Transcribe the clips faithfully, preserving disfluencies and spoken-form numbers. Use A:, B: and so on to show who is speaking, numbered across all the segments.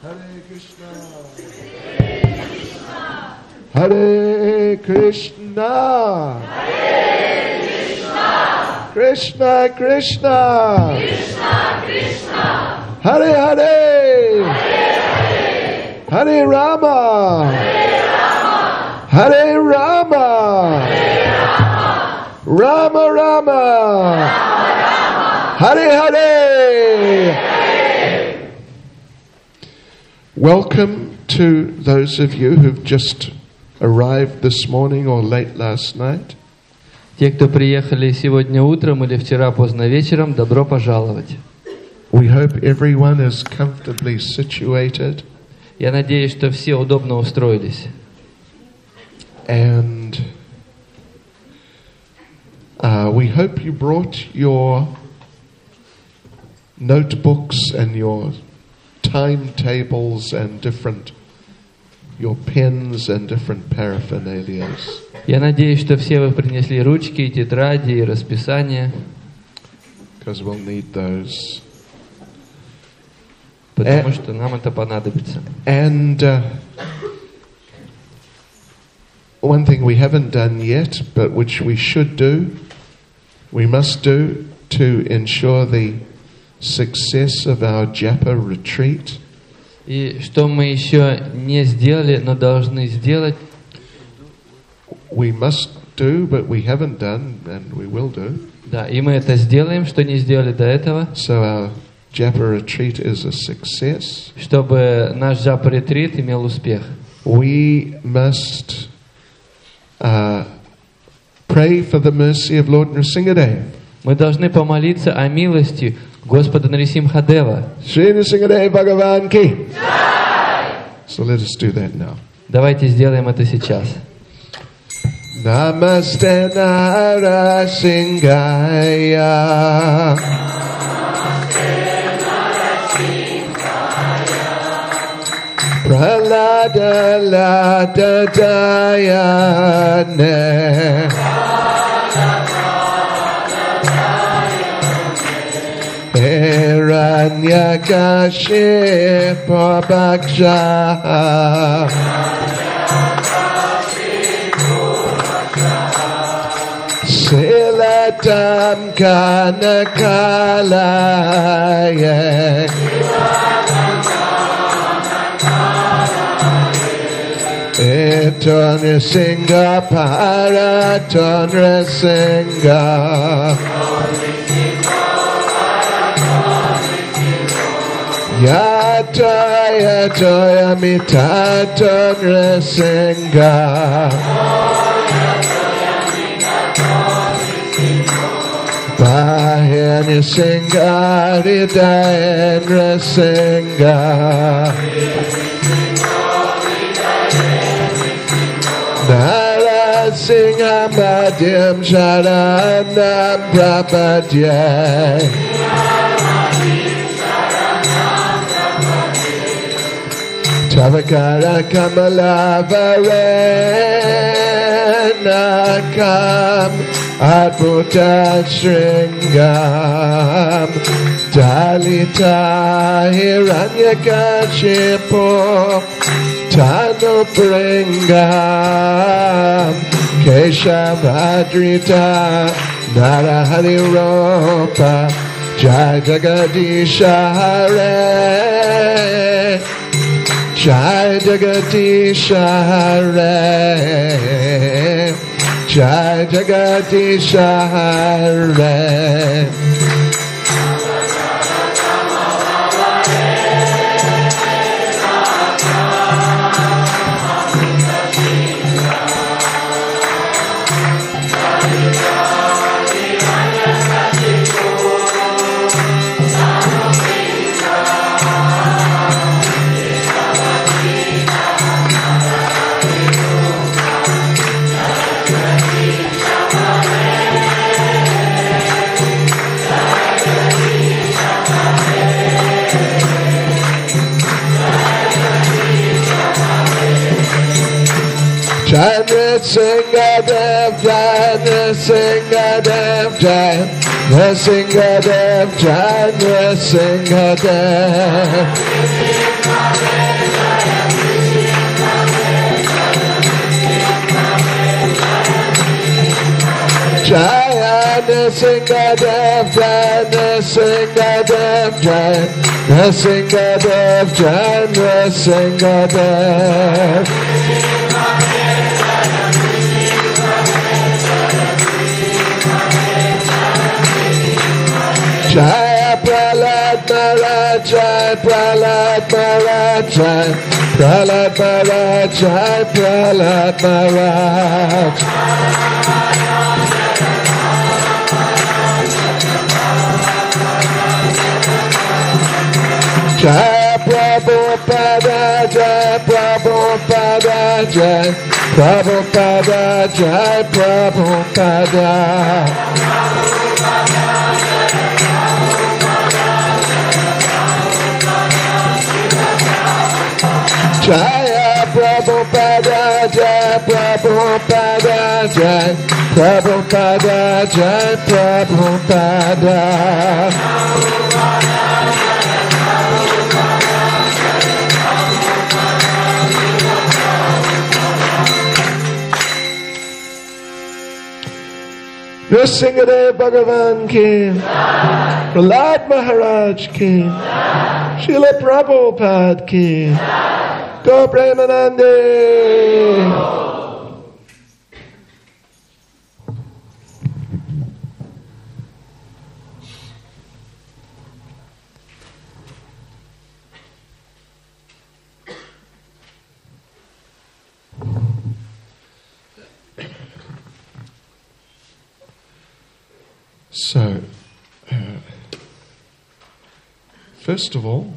A: Hare Krishna, Hare Krishna, Krishna Krishna, Krishna Krishna, Hare Hare, Hare Hare, Hare Rama, Hare Rama, Hare Rama, Hare Rama, Rama Rama, Hare Hare. Welcome to those of you who've just arrived this morning or late last night.
B: Те, кто приехали сегодня утром или вчера поздно вечером, добро пожаловать.
A: We hope everyone is comfortably situated.
B: Я надеюсь, что все удобно устроились.
A: And uh, we hope you brought your notebooks and your timetables and different your pens and different paraphernalias.
B: Я надеюсь, что все вы принесли ручки, тетради и расписания.
A: Because we'll need those.
B: Потому что нам это понадобится.
A: And uh, one thing we haven't done yet, but which we should do, we must do to ensure the success of our Japa retreat.
B: И что мы еще не сделали, но должны сделать.
A: We must do, but we haven't done, and we will do.
B: Да, и мы это сделаем, что не сделали до этого.
A: So our Japa retreat is a success.
B: Чтобы наш Japa ретрит имел успех.
A: We must uh, pray for the mercy of Lord Nrsingadev.
B: Мы должны помолиться о милости Господа Нарисимхадева.
A: Shri Nrsingadev Bhagavan ki. So let us do that now.
B: Давайте сделаем это сейчас.
A: Namaste Narasingaya. Pralada Lada Dayane. Hiranyakashipu Bhaksha. Silatam Kanakalaya. Eton Nrsinga Paraton Nrsinga. Yata Yata Yamitaton Nrsinga. Bahya Nrsinga Hridaya Nrsinga. Narasingha Madhyam Sharanam Prapadye. Tavakara Kamala Varenakam Adbhuta Shringam Dalita Hiranyakashipu Tanupringam Keshavadrita Narahari Ropa Jai Jagadisha Hare Jai Jagadisha Hare Jai Jagadisha Hare. Jai Nrsingadev, Jai Nrsingadev, Jai Nrsingadev Jai Nrsingadev. Jaya Nrsingadev Jai Nrsingadev Jai Nrsingadev Jai Nrsingadev. Jaya Prahlad Maharaj Jai Prahlad Maharaj Jai Prahlad Maharaj Jai Prahlad Maharaj. Jai Prabhupada Jai Prabhupada Jai Prabhupada Jai Prabhupada. Jaya Prabhupada Jai Prabhupada Jai Prabhupada Jai Prabhupada. Nrsingadev Bhagavan ki, Prahlad Maharaj ki, Srila Prabhupada ki, Go Premanande. So, uh, first of all,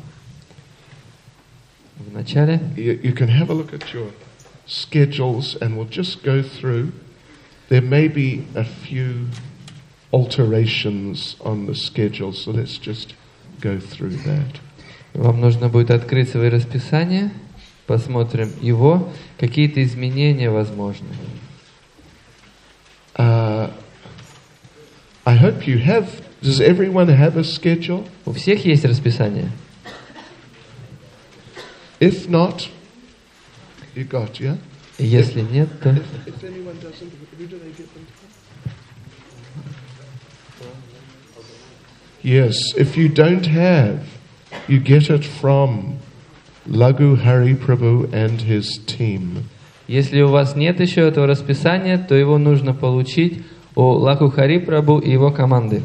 B: Вначале
A: you, you can have a look at your schedules and we'll just go through. There may be a few alterations on the schedule, so let's just go through that.
B: вам нужно будет открыть свои расписания, посмотрим его, какие-то изменения возможны.
A: Uh, I hope you have. Does everyone have a schedule?
B: У всех есть расписание?
A: If not, you got, yeah?
B: Если нет, то...
A: If, if anyone doesn't, who do they get them from? Yes, if you don't have, you get it from Laghu Hari Prabhu and his team.
B: Если у вас нет еще этого расписания, то его нужно получить у Лагу Хари Прабху и его команды.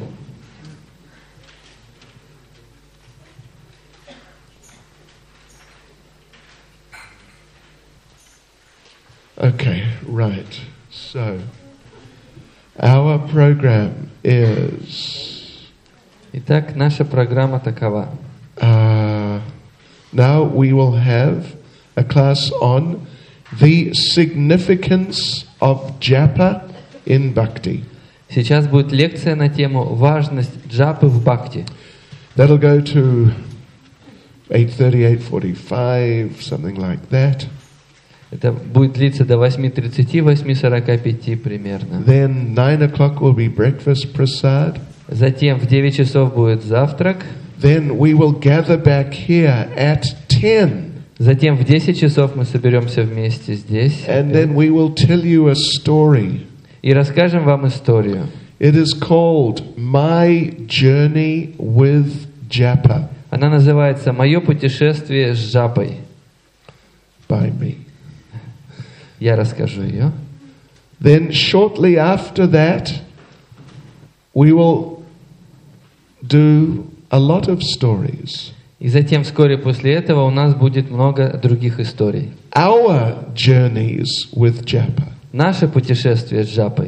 A: Okay, right. So, our program is...
B: Итак, наша программа такова.
A: Uh, now we will have a class on the significance of japa in bhakti.
B: Сейчас будет лекция на тему «Важность джапы в бхакти».
A: That'll go to eight thirty, eight forty-five, something like that.
B: Это будет длиться до восемь тридцать, восемь сорок пять примерно.
A: Then nine o'clock will be breakfast prasad.
B: Затем в девять часов будет завтрак.
A: Then we will gather back here at ten.
B: Затем в десять часов мы соберемся вместе здесь.
A: And then we will tell you a story.
B: И расскажем вам историю.
A: It is called My Journey with Japa.
B: Она называется «Мое путешествие с джапой».
A: By me.
B: Я расскажу ее.
A: Then shortly after that, we will do a lot of stories.
B: И затем вскоре после этого у нас будет много других историй.
A: Our journeys with Japa.
B: Наше путешествие с джапой.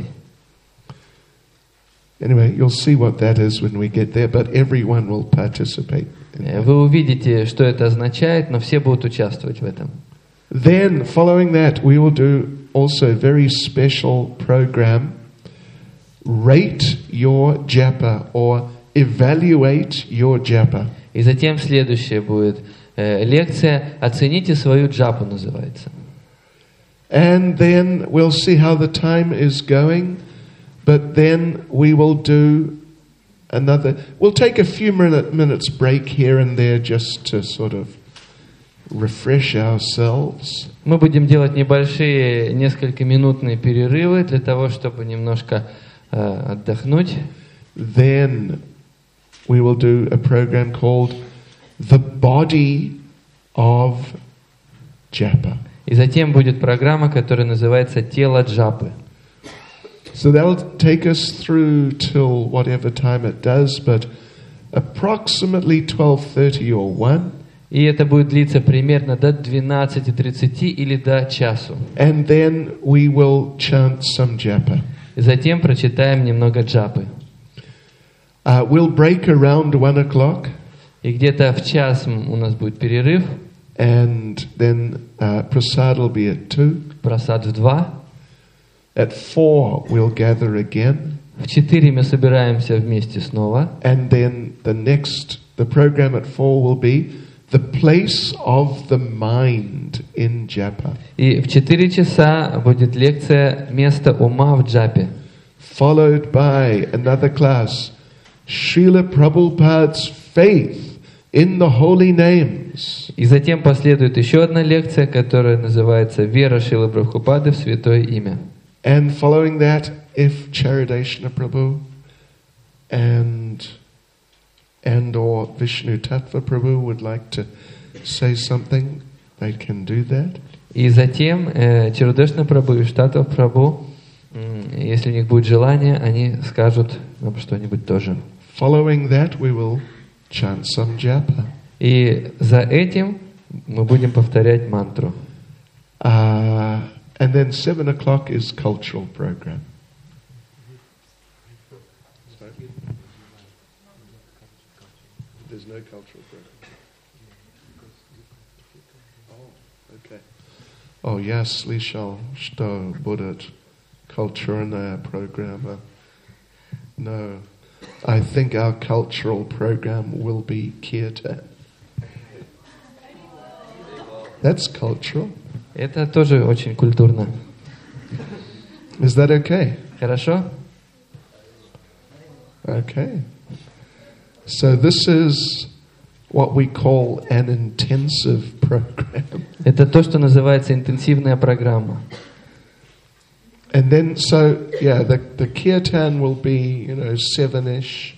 A: Anyway, you'll see what that is when we get there, but everyone will participate. in that.
B: Вы увидите, что это означает, но все будут участвовать в этом.
A: Then, following that, we will do also a very special program, Rate Your Japa, or Evaluate Your Japa.
B: И затем следующее будет э, лекция «Оцените свою джапу» называется.
A: And then we'll see how the time is going, but then we will do another. We'll take a few minute, minutes break here and there just to sort of refresh ourselves.
B: Мы будем делать небольшие несколько минутные перерывы для того, чтобы немножко э, отдохнуть.
A: Then we will do a program called The Body of Japa.
B: И затем будет программа, которая называется «Тело Джапы».
A: So that'll take us through till whatever time it does, but approximately twelve thirty or one.
B: И это будет длиться примерно до двенадцати тридцати или до часу.
A: And then we will chant some japa.
B: И затем прочитаем немного джапы.
A: Uh, we'll break around one o'clock.
B: И где-то в час у нас будет перерыв.
A: And then uh, prasad will be at two.
B: Прасад в два.
A: At four we'll gather again.
B: В четыре мы собираемся вместе снова.
A: And then the next, the program at four will be the place of the mind in japa.
B: И в четыре часа будет лекция «Место ума в джапе».
A: Followed by another class, Srila Prabhupada's faith in the holy names.
B: И затем последует еще одна лекция, которая называется «Вера Шрилы Прабхупады в святое имя».
A: And following that, if Charadeshna Prabhu and and or Vishnu Tattva Prabhu would like to say something, they can do that.
B: И затем э, Чарудешна Прабху и Штатов Прабху, м, если у них будет желание, они скажут нам что-нибудь тоже.
A: Following that, we will chant some japa.
B: И за этим мы будем повторять мантру.
A: Uh, and then seven o'clock is cultural program. There's no cultural program. Oh, okay. Oh, yes, Lishal, Sto, Buddhat, Kulturna program. No, I think our cultural program will be Kirtan. That's cultural.
B: Это тоже очень культурно.
A: Is that okay?
B: Хорошо?
A: Okay. So this is what we call an intensive program.
B: Это то, что называется интенсивная программа.
A: And then, so, yeah, the, the kirtan will be, you know, seven-ish,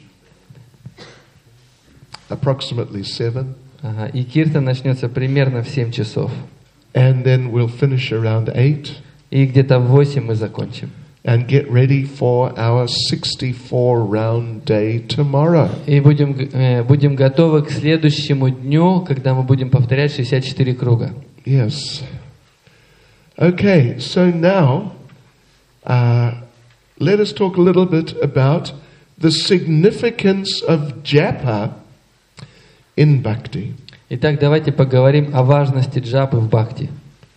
A: approximately seven.
B: Ага. И киртан начнется примерно в семь часов.
A: And then we'll finish around eight.
B: И где-то в восемь мы закончим.
A: And get ready for our sixty-four round day tomorrow.
B: И будем, э, будем готовы к следующему дню, когда мы будем повторять шестьдесят четыре круга.
A: Yes. Okay, so now uh, let us talk a little bit about the significance of japa in bhakti.
B: Итак, давайте поговорим о важности джапы в бхакти.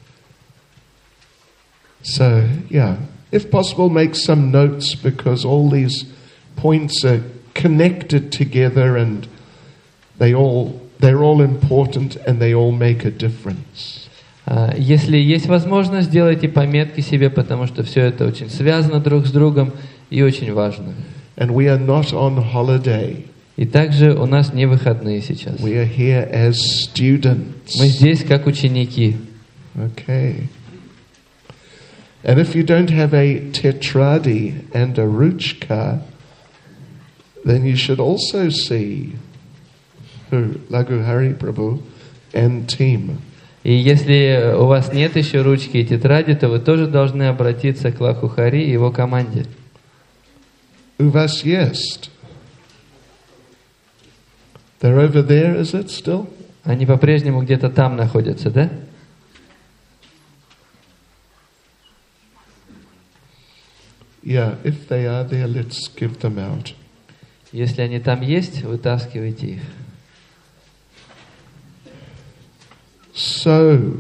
A: So, yeah, if possible, make some notes because all these points are connected together and they all they're all important and they all make a difference.
B: А, Если есть возможность, сделайте пометки себе, потому что все это очень связано друг с другом и очень важно.
A: And we are not on holiday.
B: И также у нас не выходные сейчас.
A: We are here as students.
B: Мы здесь как ученики.
A: Okay. And if you don't have a tetradi and a ruchka, then you should also see who Laghu Hari Prabhu and team.
B: И если у вас нет еще ручки и тетради, то вы тоже должны обратиться к Лаху Хари и его команде.
A: У вас есть? They're over there, is it still?
B: Они по-прежнему где-то там находятся, да?
A: Yeah, if they are there, let's give them out.
B: Если они там есть, вытаскивайте их.
A: So,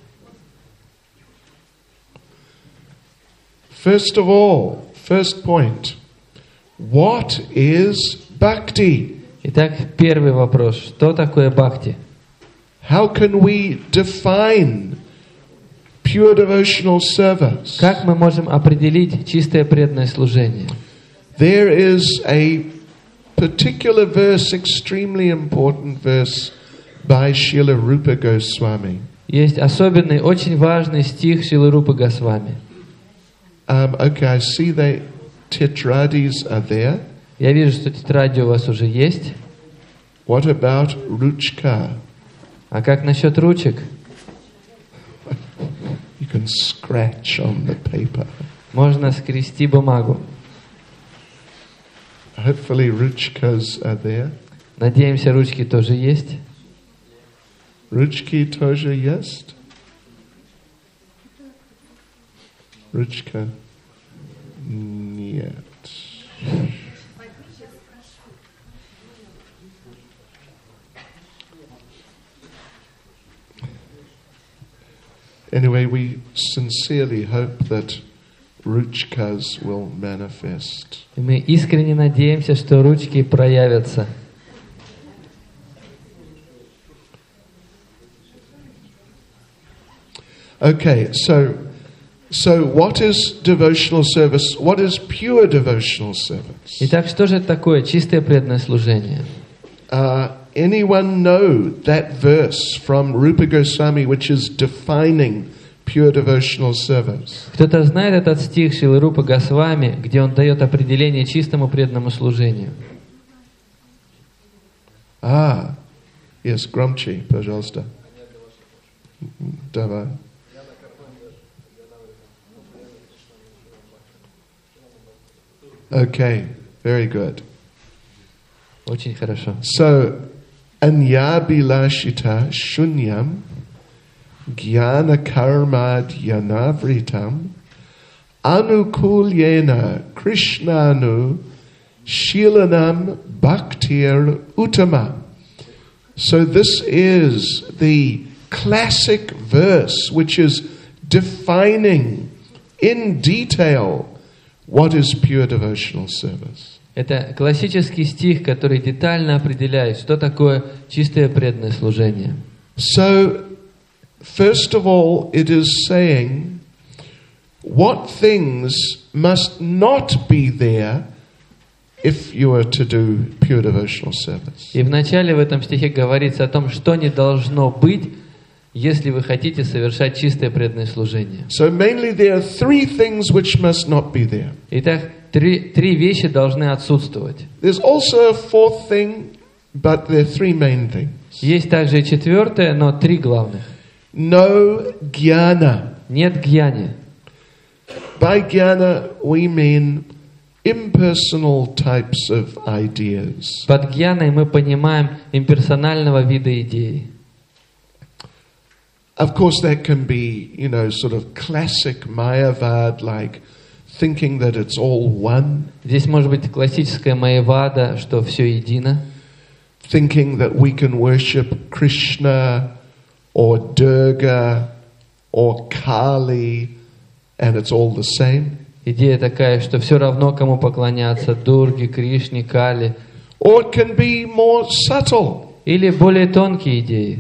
A: first of all, first point, what is bhakti?
B: Итак, первый вопрос. Что такое бхакти?
A: How can we define pure devotional service?
B: Как мы можем определить чистое преданное служение?
A: There is a particular verse, extremely important verse by Srila Rupa Goswami.
B: Есть особенный, очень важный стих Шрилы Рупы Госвами.
A: Um, okay, I see the tetradis are there.
B: Я вижу, что тетради у вас уже есть.
A: What about ruchka?
B: А как насчет ручек?
A: You can scratch on the paper.
B: Можно скрести бумагу.
A: Hopefully ruchkas are there.
B: Надеемся, ручки тоже есть.
A: Ruchki тоже есть? Ручка? Нет. Anyway, we sincerely hope that ruchkas will manifest.
B: И мы искренне надеемся, что ручки проявятся.
A: Okay, so so what is devotional service? What is pure devotional service?
B: Итак, что же это такое чистое преданное служение?
A: Uh, anyone know that verse from Rupa Goswami which is defining pure devotional service?
B: Кто-то знает этот стих Шрилы Рупы Госвами, где он дает определение чистому преданному служению?
A: Ah, yes, Gramchi, пожалуйста. Давай. Okay, very good.
B: Очень хорошо.
A: So, anyabhilashita shunyam jnana karmad yanavritam anukulyena krishnanu shilanam bhaktir uttama. So this is the classic verse which is defining in detail what is pure devotional service.
B: Это классический стих, который детально определяет, что такое чистое преданное служение.
A: So, first of all, it is saying what things must not be there if you are to do pure devotional service.
B: И вначале в этом стихе говорится о том, что не должно быть, если вы хотите совершать чистое преданное служение.
A: So mainly there are three things which must not be there.
B: Итак, три, три вещи должны отсутствовать.
A: There's also a fourth thing, but there are three main things.
B: Есть также и четвертое, но три главных.
A: No jnana.
B: Нет гьяни.
A: By jnana we mean impersonal types of ideas.
B: Под гьяной мы понимаем имперсонального вида идеи.
A: Of course, that can be, you know, sort of classic Mayavad, like thinking that it's all one.
B: Здесь может быть классическая майявада, что все едино.
A: Thinking that we can worship Krishna or Durga or Kali and it's all the same.
B: Идея такая, что все равно кому поклоняться, Дурге, Кришне, Кали.
A: Or it can be more subtle.
B: Или более тонкие идеи.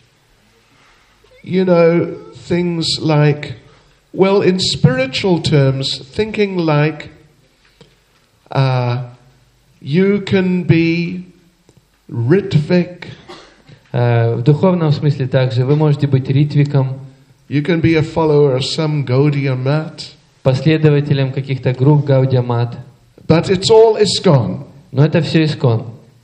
A: You know, things like, well, in spiritual terms, thinking like uh, you can be Ritvik.
B: Uh, в духовном смысле также вы можете быть ритвиком,
A: You can be a follower of some Gaudiya Mat.
B: последователем каких-то групп Гаудия Мат.
A: But it's all ISKCON.
B: Но это все искон.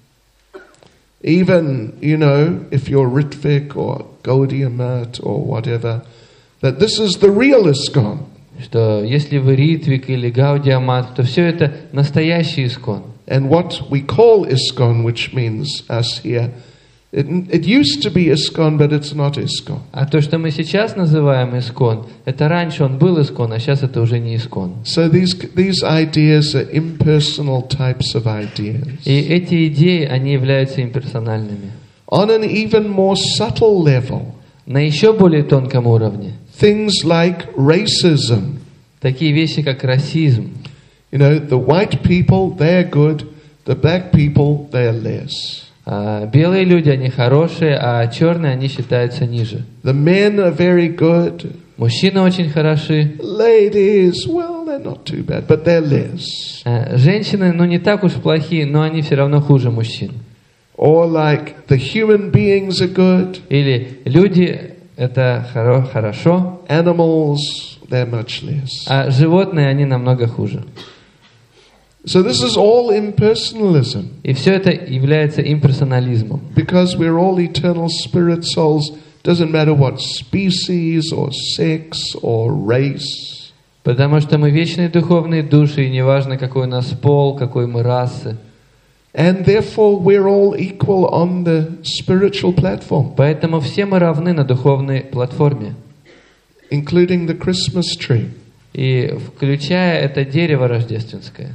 A: Even, you know, if you're Ritvik or Gaudiya Mat or whatever, that this is the real ISKCON.
B: Что если вы ритвик или Гаудия Мат, то все это настоящий искон.
A: And what we call ISKCON, which means us here, it, it used to be ISKCON, but it's not ISKCON.
B: А то, что мы сейчас называем искон, это раньше он был искон, а сейчас это уже не искон.
A: So these these ideas are impersonal types of ideas.
B: И эти идеи, они являются имперсональными.
A: On an even more subtle level,
B: На еще более тонком уровне.
A: things like racism.
B: Такие вещи, как расизм.
A: You know, the white people, they're good. The black people, they're less.
B: А белые люди, они хорошие, а черные, они считаются ниже.
A: The men are very good.
B: Мужчины очень хороши,
A: Ladies, well, they're not too bad, but they're less.
B: Э, Женщины, ну, не так уж плохие, но они все равно хуже мужчин.
A: Or like the human beings are good,
B: Или люди — это хоро- хорошо,
A: animals, they're much less.
B: а животные, они намного хуже.
A: So this is all impersonalism,
B: И все это является имперсонализмом.
A: because we're all eternal spirit souls. Doesn't matter what species or sex or race.
B: Потому что мы вечные духовные души, и неважно, какой у нас пол, какой мы расы.
A: And therefore we're all equal on the spiritual platform,
B: Поэтому все мы равны на духовной платформе.
A: including the Christmas tree.
B: И включая это дерево рождественское.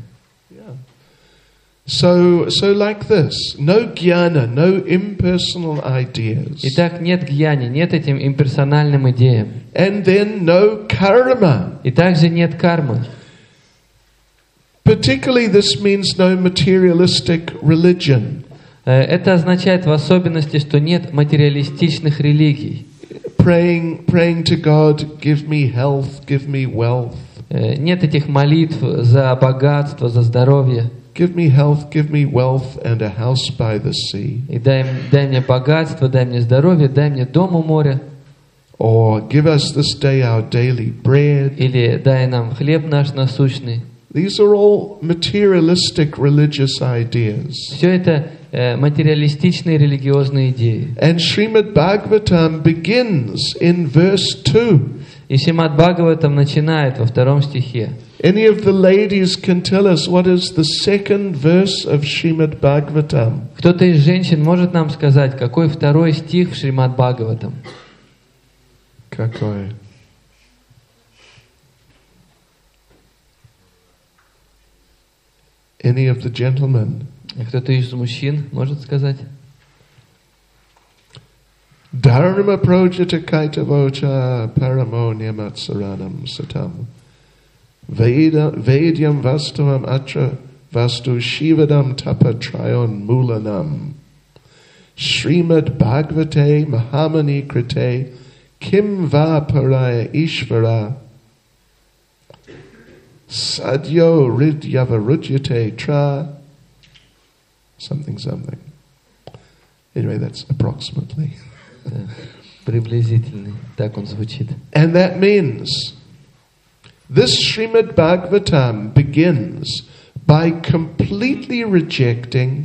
A: So, so like this, no jnana, no impersonal ideas.
B: Итак, нет гьяни, нет этим имперсональным идеям.
A: And then no karma.
B: И также нет кармы.
A: Particularly this means no materialistic religion.
B: Э, Это означает в особенности, что нет материалистичных религий.
A: Praying, praying to God, give me health, give me wealth.
B: Э, Нет этих молитв за богатство, за здоровье.
A: Give me health, give me wealth and a house by the sea.
B: И дай, дай мне богатство, дай мне здоровье, дай мне дом у моря.
A: Or give us this day our daily bread.
B: Или дай нам хлеб наш насущный.
A: These are all materialistic religious ideas.
B: Все это э, материалистичные религиозные идеи.
A: And Srimad Bhagavatam begins in verse two.
B: И Шримад Бхагаватам начинает во втором стихе.
A: Any of the ladies can tell us what is the second verse of Srimad Bhagavatam?
B: Кто-то из женщин может нам сказать, какой второй стих в Шримад Бхагаватам?
A: Какой? Any of the gentlemen?
B: Кто-то из мужчин может сказать?
A: Dharma projata kaitavocha paramo niyamatsaranam satam. Veda, Vedyam vastavam atra vastu shivadam tapatrayon mulanam. Srimad Bhagavate Mahamani Krite Kim Va Paraya Ishvara Sadyo Ridyavarudyate Tra something something. Anyway, that's approximately.
B: Да, приблизительный, так он звучит.
A: And that means this Srimad Bhagavatam begins by completely rejecting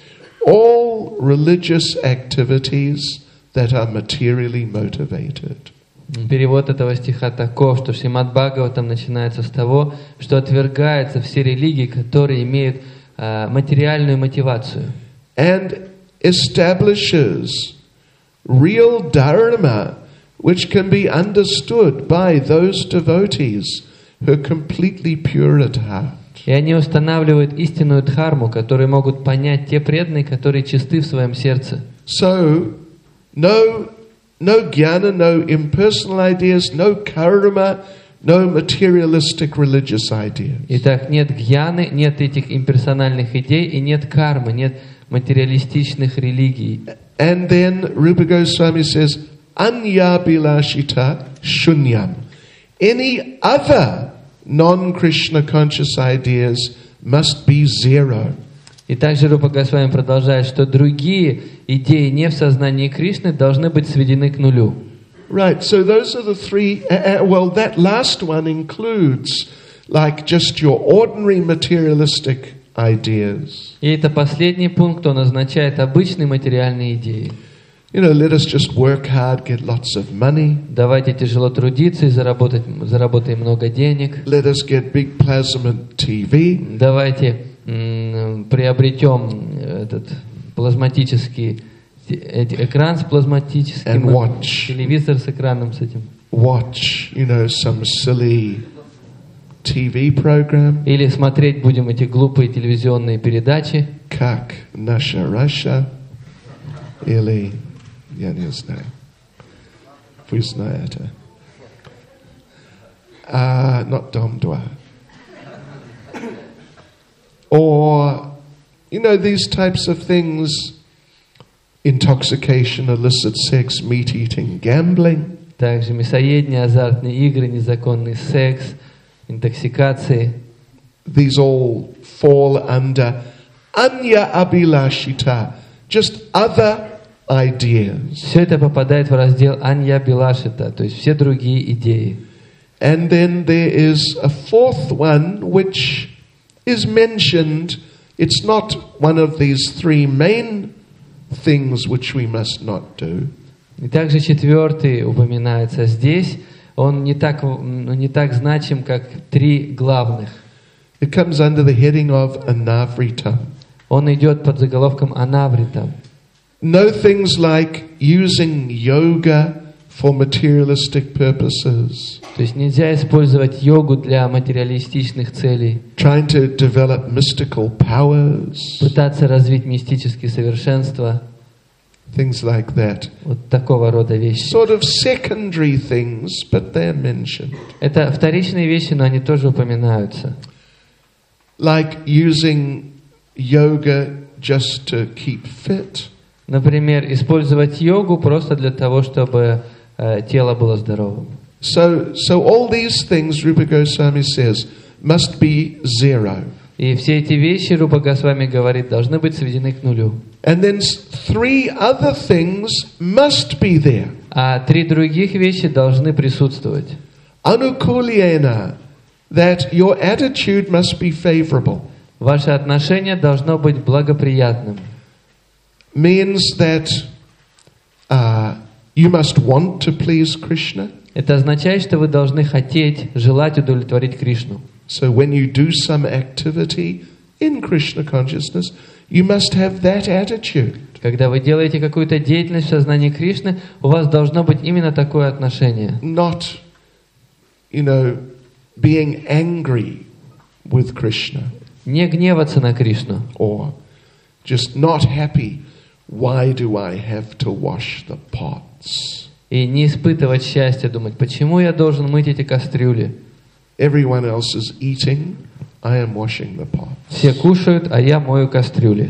A: all religious activities that are materially motivated.
B: Перевод этого стиха таков, что Шримад Бхагаватам начинается с того, что отвергаются все религии, которые имеют э, материальную мотивацию.
A: And establishes real dharma which can be understood by those devotees who are completely pure at heart.
B: И они устанавливают истинную дхарму, которую могут понять те преданные, которые чисты в своем сердце.
A: So, no, no jnana, no impersonal ideas, no karma, no materialistic religious ideas.
B: Итак, нет гьяны, нет этих имперсональных идей и нет кармы, нет материалистичных религий.
A: And then Rupa Goswami says, Anyabilashita shunyam. Any other non-Krishna conscious ideas must be zero.
B: И также Рупа Госвами продолжает, что другие идеи не в сознании Кришны должны быть сведены к нулю.
A: Right, so those are the three, uh, uh, well, that last one includes like just your ordinary materialistic ideas.
B: И это последний пункт, он означает обычные материальные идеи.
A: You know, let us just work hard, get lots of money.
B: Давайте тяжело трудиться и заработать, заработаем много денег.
A: Let us get big plasma T V.
B: Давайте м, приобретем этот плазматический эти- экран с плазматическим,
A: And watch.
B: телевизор с экраном с этим.
A: Watch, you know, some silly T V program.
B: Или смотреть будем эти глупые телевизионные передачи.
A: Как наша Russia. Или, я не знаю. Вы знаете. Uh, not Dom два. Or, you know, these types of things, intoxication, illicit sex, meat eating, gambling.
B: Также мясоедение, азартные игры, незаконный секс, интоксикации.
A: These all fall under anya abhilashita, just other ideas.
B: Все это попадает в раздел Анья Билашита, то есть все другие идеи.
A: And then there is a fourth one which is mentioned. It's not one of these three main things which we must not do.
B: И также четвертый упоминается здесь. Он не так, ну, не так значим, как три главных.
A: It comes under the heading of anavritam.
B: Он идет под заголовком Анаврита.
A: No things like using yoga for materialistic purposes.
B: То есть нельзя использовать йогу для материалистичных целей.
A: Trying to develop mystical powers.
B: Пытаться развить мистические совершенства.
A: Things like that.
B: Вот такого рода вещи.
A: Sort of secondary things, but they're mentioned.
B: Это вторичные вещи, но они тоже упоминаются.
A: Like using yoga just to keep fit.
B: Например, использовать йогу просто для того, чтобы э, тело было здоровым.
A: So, so all these things, Rupa Goswami says, must be zero.
B: И все эти вещи, Рупа Госвами говорит, должны быть сведены к нулю.
A: And then three other things must be there.
B: А три других вещи должны присутствовать.
A: Anukulyena, that your attitude must be favorable.
B: Ваше отношение должно быть благоприятным.
A: Means that uh, you must want to please Krishna.
B: Это означает, что вы должны хотеть, желать удовлетворить Кришну.
A: So when you do some activity in Krishna consciousness, you must have that attitude.
B: Когда вы делаете какую-то деятельность в сознании Кришны, у вас должно быть именно такое отношение.
A: Not, you know, being angry with Krishna.
B: Не гневаться на Кришну.
A: Or just not happy. Why do I have to wash the pots?
B: И не испытывать счастья, думать, почему я должен мыть эти кастрюли?
A: Everyone else is eating, I am washing the pots.
B: Все кушают, а я мою кастрюли.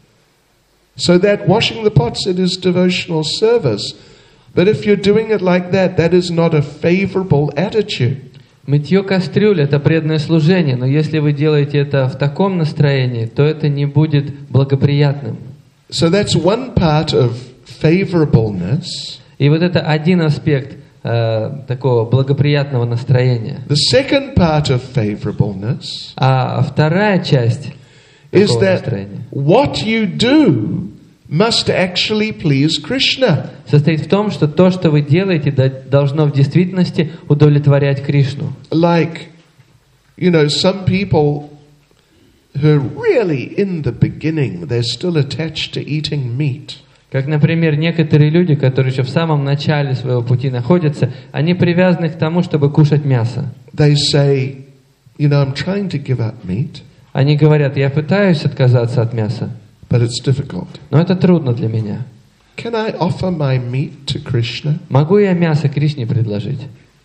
A: So that washing the pots, it is devotional service. But if you're doing it like that, that is not a favorable attitude.
B: Мытье кастрюль – это преданное служение, но если вы делаете это в таком настроении, то это не будет благоприятным.
A: So that's one part of favorableness.
B: И вот это один аспект э, такого благоприятного настроения.
A: The second part of favorableness
B: А вторая часть
A: is
B: такого
A: that
B: настроения
A: what you do must actually please Krishna.
B: состоит в том, что то, что вы делаете, должно в действительности удовлетворять Кришну.
A: Like, you know, some people who really in the beginning, they're still attached to eating meat.
B: Как, например, некоторые люди, которые еще в самом начале своего пути находятся, они привязаны к тому, чтобы кушать мясо.
A: They say, you know, I'm trying to give up meat,
B: Они говорят, я пытаюсь отказаться от мяса,
A: but it's difficult.
B: но это трудно для меня.
A: Can I offer my meat to Krishna?
B: Могу я мясо Кришне предложить?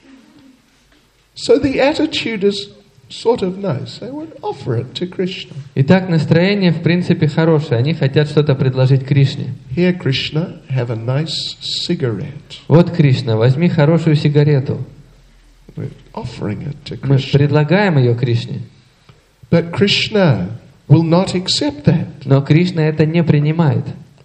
A: So the attitude is sort of nice. They would offer it to Krishna.
B: Итак, настроение в принципе хорошее. Они хотят что-то предложить Кришне.
A: Here, Krishna, have a nice cigarette.
B: Вот, Кришна, возьми хорошую сигарету.
A: We're offering it to
B: Мы
A: Krishna.
B: предлагаем ее Кришне.
A: But Krishna will not accept that.
B: Но Кришна это не принимает.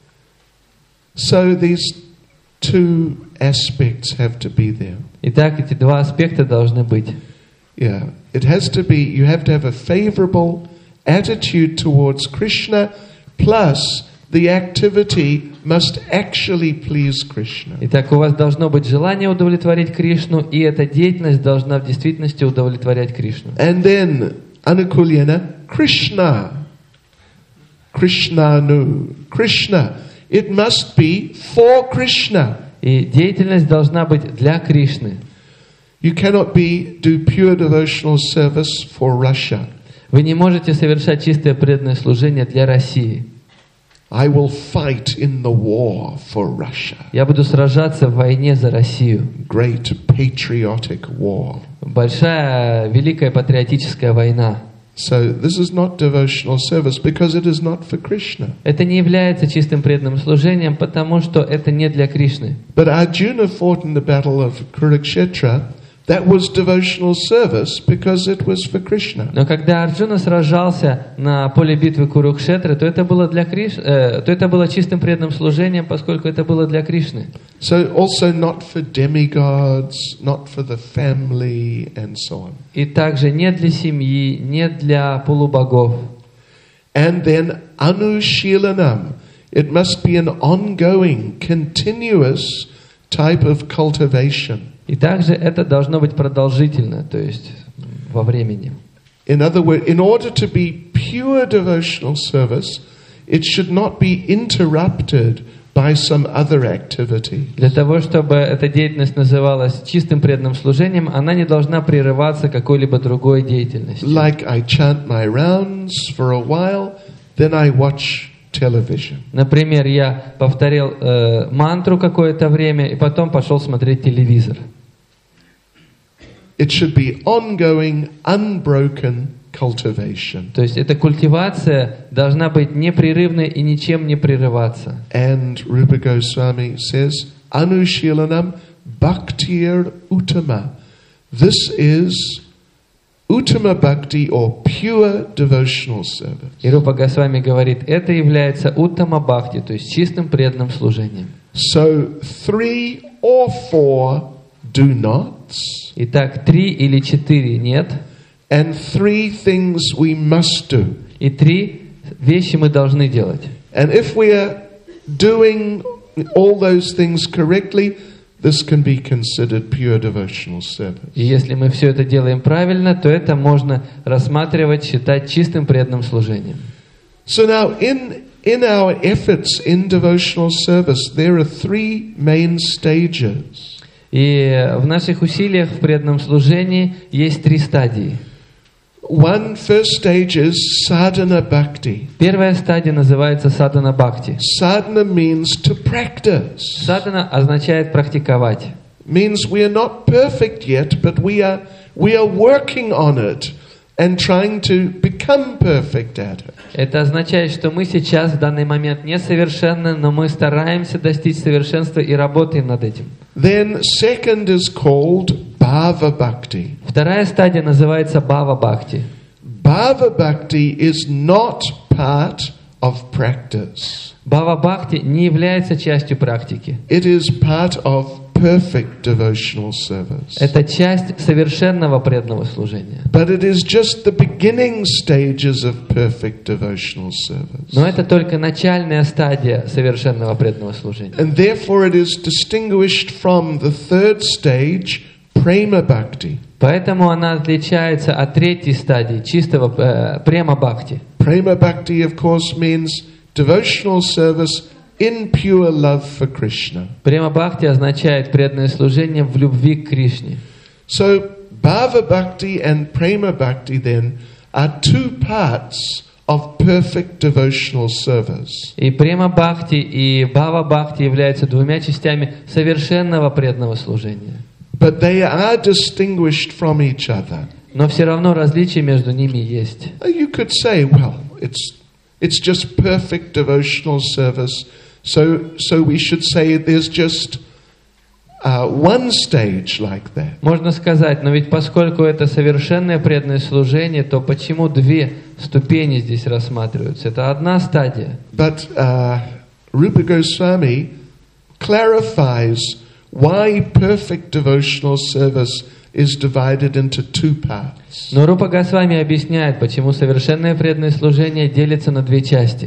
A: So these two aspects have to be there.
B: Итак, эти два аспекта должны быть.
A: Yeah, it has to be, you have to have a favorable attitude towards Krishna, plus the activity must actually please Krishna.
B: Итак, у вас должно быть желание удовлетворить Кришну, и эта деятельность должна в действительности удовлетворять Кришну.
A: And then, anukulyena, Krishna. Krishnanu. Krishna. It must be for Krishna.
B: И деятельность должна быть для Кришны.
A: You cannot be do pure devotional service for Russia.
B: Вы не можете совершать чистое преданное служение для России.
A: I will fight in the war for Russia.
B: Я буду сражаться в войне за Россию.
A: Great patriotic war.
B: Большая, великая патриотическая война.
A: So this is not devotional service because it is not for Krishna.
B: Это не является чистым преданным служением, потому что это не для Кришны.
A: But Arjuna fought in the battle of Kurukshetra that was devotional service because it was for Krishna.
B: Но когда Арджуна сражался на поле битвы Курукшетры, то это было для Криш... э, то это было чистым преданным служением, поскольку это было для Кришны.
A: So also not for demigods, not for the family, and so on.
B: И также не для семьи, не для полубогов.
A: And then anushilanam. It must be an ongoing, continuous type of cultivation.
B: И также это должно быть продолжительно, то есть во времени.
A: In other words, in order to be pure devotional service, it should not be interrupted by some other activity.
B: Для того, чтобы эта деятельность называлась чистым преданным служением, она не должна прерываться какой-либо другой деятельностью.
A: Like I chant my rounds for a while, then I watch television.
B: Например, я повторил э, мантру какое-то время и потом пошел смотреть телевизор.
A: It should be ongoing, unbroken cultivation.
B: То есть эта культивация должна быть непрерывной и ничем не прерываться.
A: And Rupa Goswami says, Anushilanam bhaktir uttama. This is uttama bhakti or pure devotional service.
B: И Рупа Госвами говорит, это является уттама бхакти, то есть чистым преданным служением.
A: So three or four do-nots.
B: Итак, три или четыре нет.
A: And three things we must do.
B: И три вещи мы должны делать.
A: And if we are doing all those things correctly, this can be considered pure devotional service.
B: И если мы все это делаем правильно, то это можно рассматривать, считать чистым преданным служением.
A: So now in in our efforts in devotional service, there are three main stages.
B: И в наших усилиях в преданном служении есть три стадии.
A: One first stage is sadhana bhakti.
B: Первая стадия называется садхана бхакти.
A: Sadhana means to practice.
B: Садхана означает практиковать.
A: Means we are not perfect yet, but we are we are working on it and trying to become perfect at it.
B: Это означает, что мы сейчас в данный момент несовершенны, но мы стараемся достичь совершенства и работаем над этим.
A: Then second is called bhava bhakti.
B: Вторая стадия называется бхава бхакти.
A: Bhava bhakti is not part of practice.
B: Бхава бхакти не является частью практики.
A: It is part of perfect devotional service.
B: Это часть совершенного преданного служения.
A: But it is just the beginning stages of perfect devotional service.
B: Но это только начальная стадия совершенного преданного служения.
A: And therefore it is distinguished from the third stage, prema bhakti.
B: Поэтому она отличается от третьей стадии, чистого э, према бхакти.
A: Prema bhakti, of course, means devotional service in pure love for Krishna.
B: Према бхакти означает преданное служение в любви к Кришне.
A: So bhava bhakti and prema bhakti then are two parts of perfect devotional service.
B: И према бхакти и бхава бхакти являются двумя частями совершенного преданного служения.
A: But they are distinguished from each other.
B: Но все равно различия между ними есть.
A: You could say, well, it's it's just perfect devotional service. So, so we should say there's just uh, one stage like that.
B: Можно сказать, но ведь поскольку это совершенное преданное служение, то почему две ступени здесь рассматриваются? Это одна стадия.
A: But uh, Rupa Goswami clarifies why perfect devotional service is divided into two parts.
B: Но Рупа Госвами объясняет, почему совершенное преданное служение делится на две части.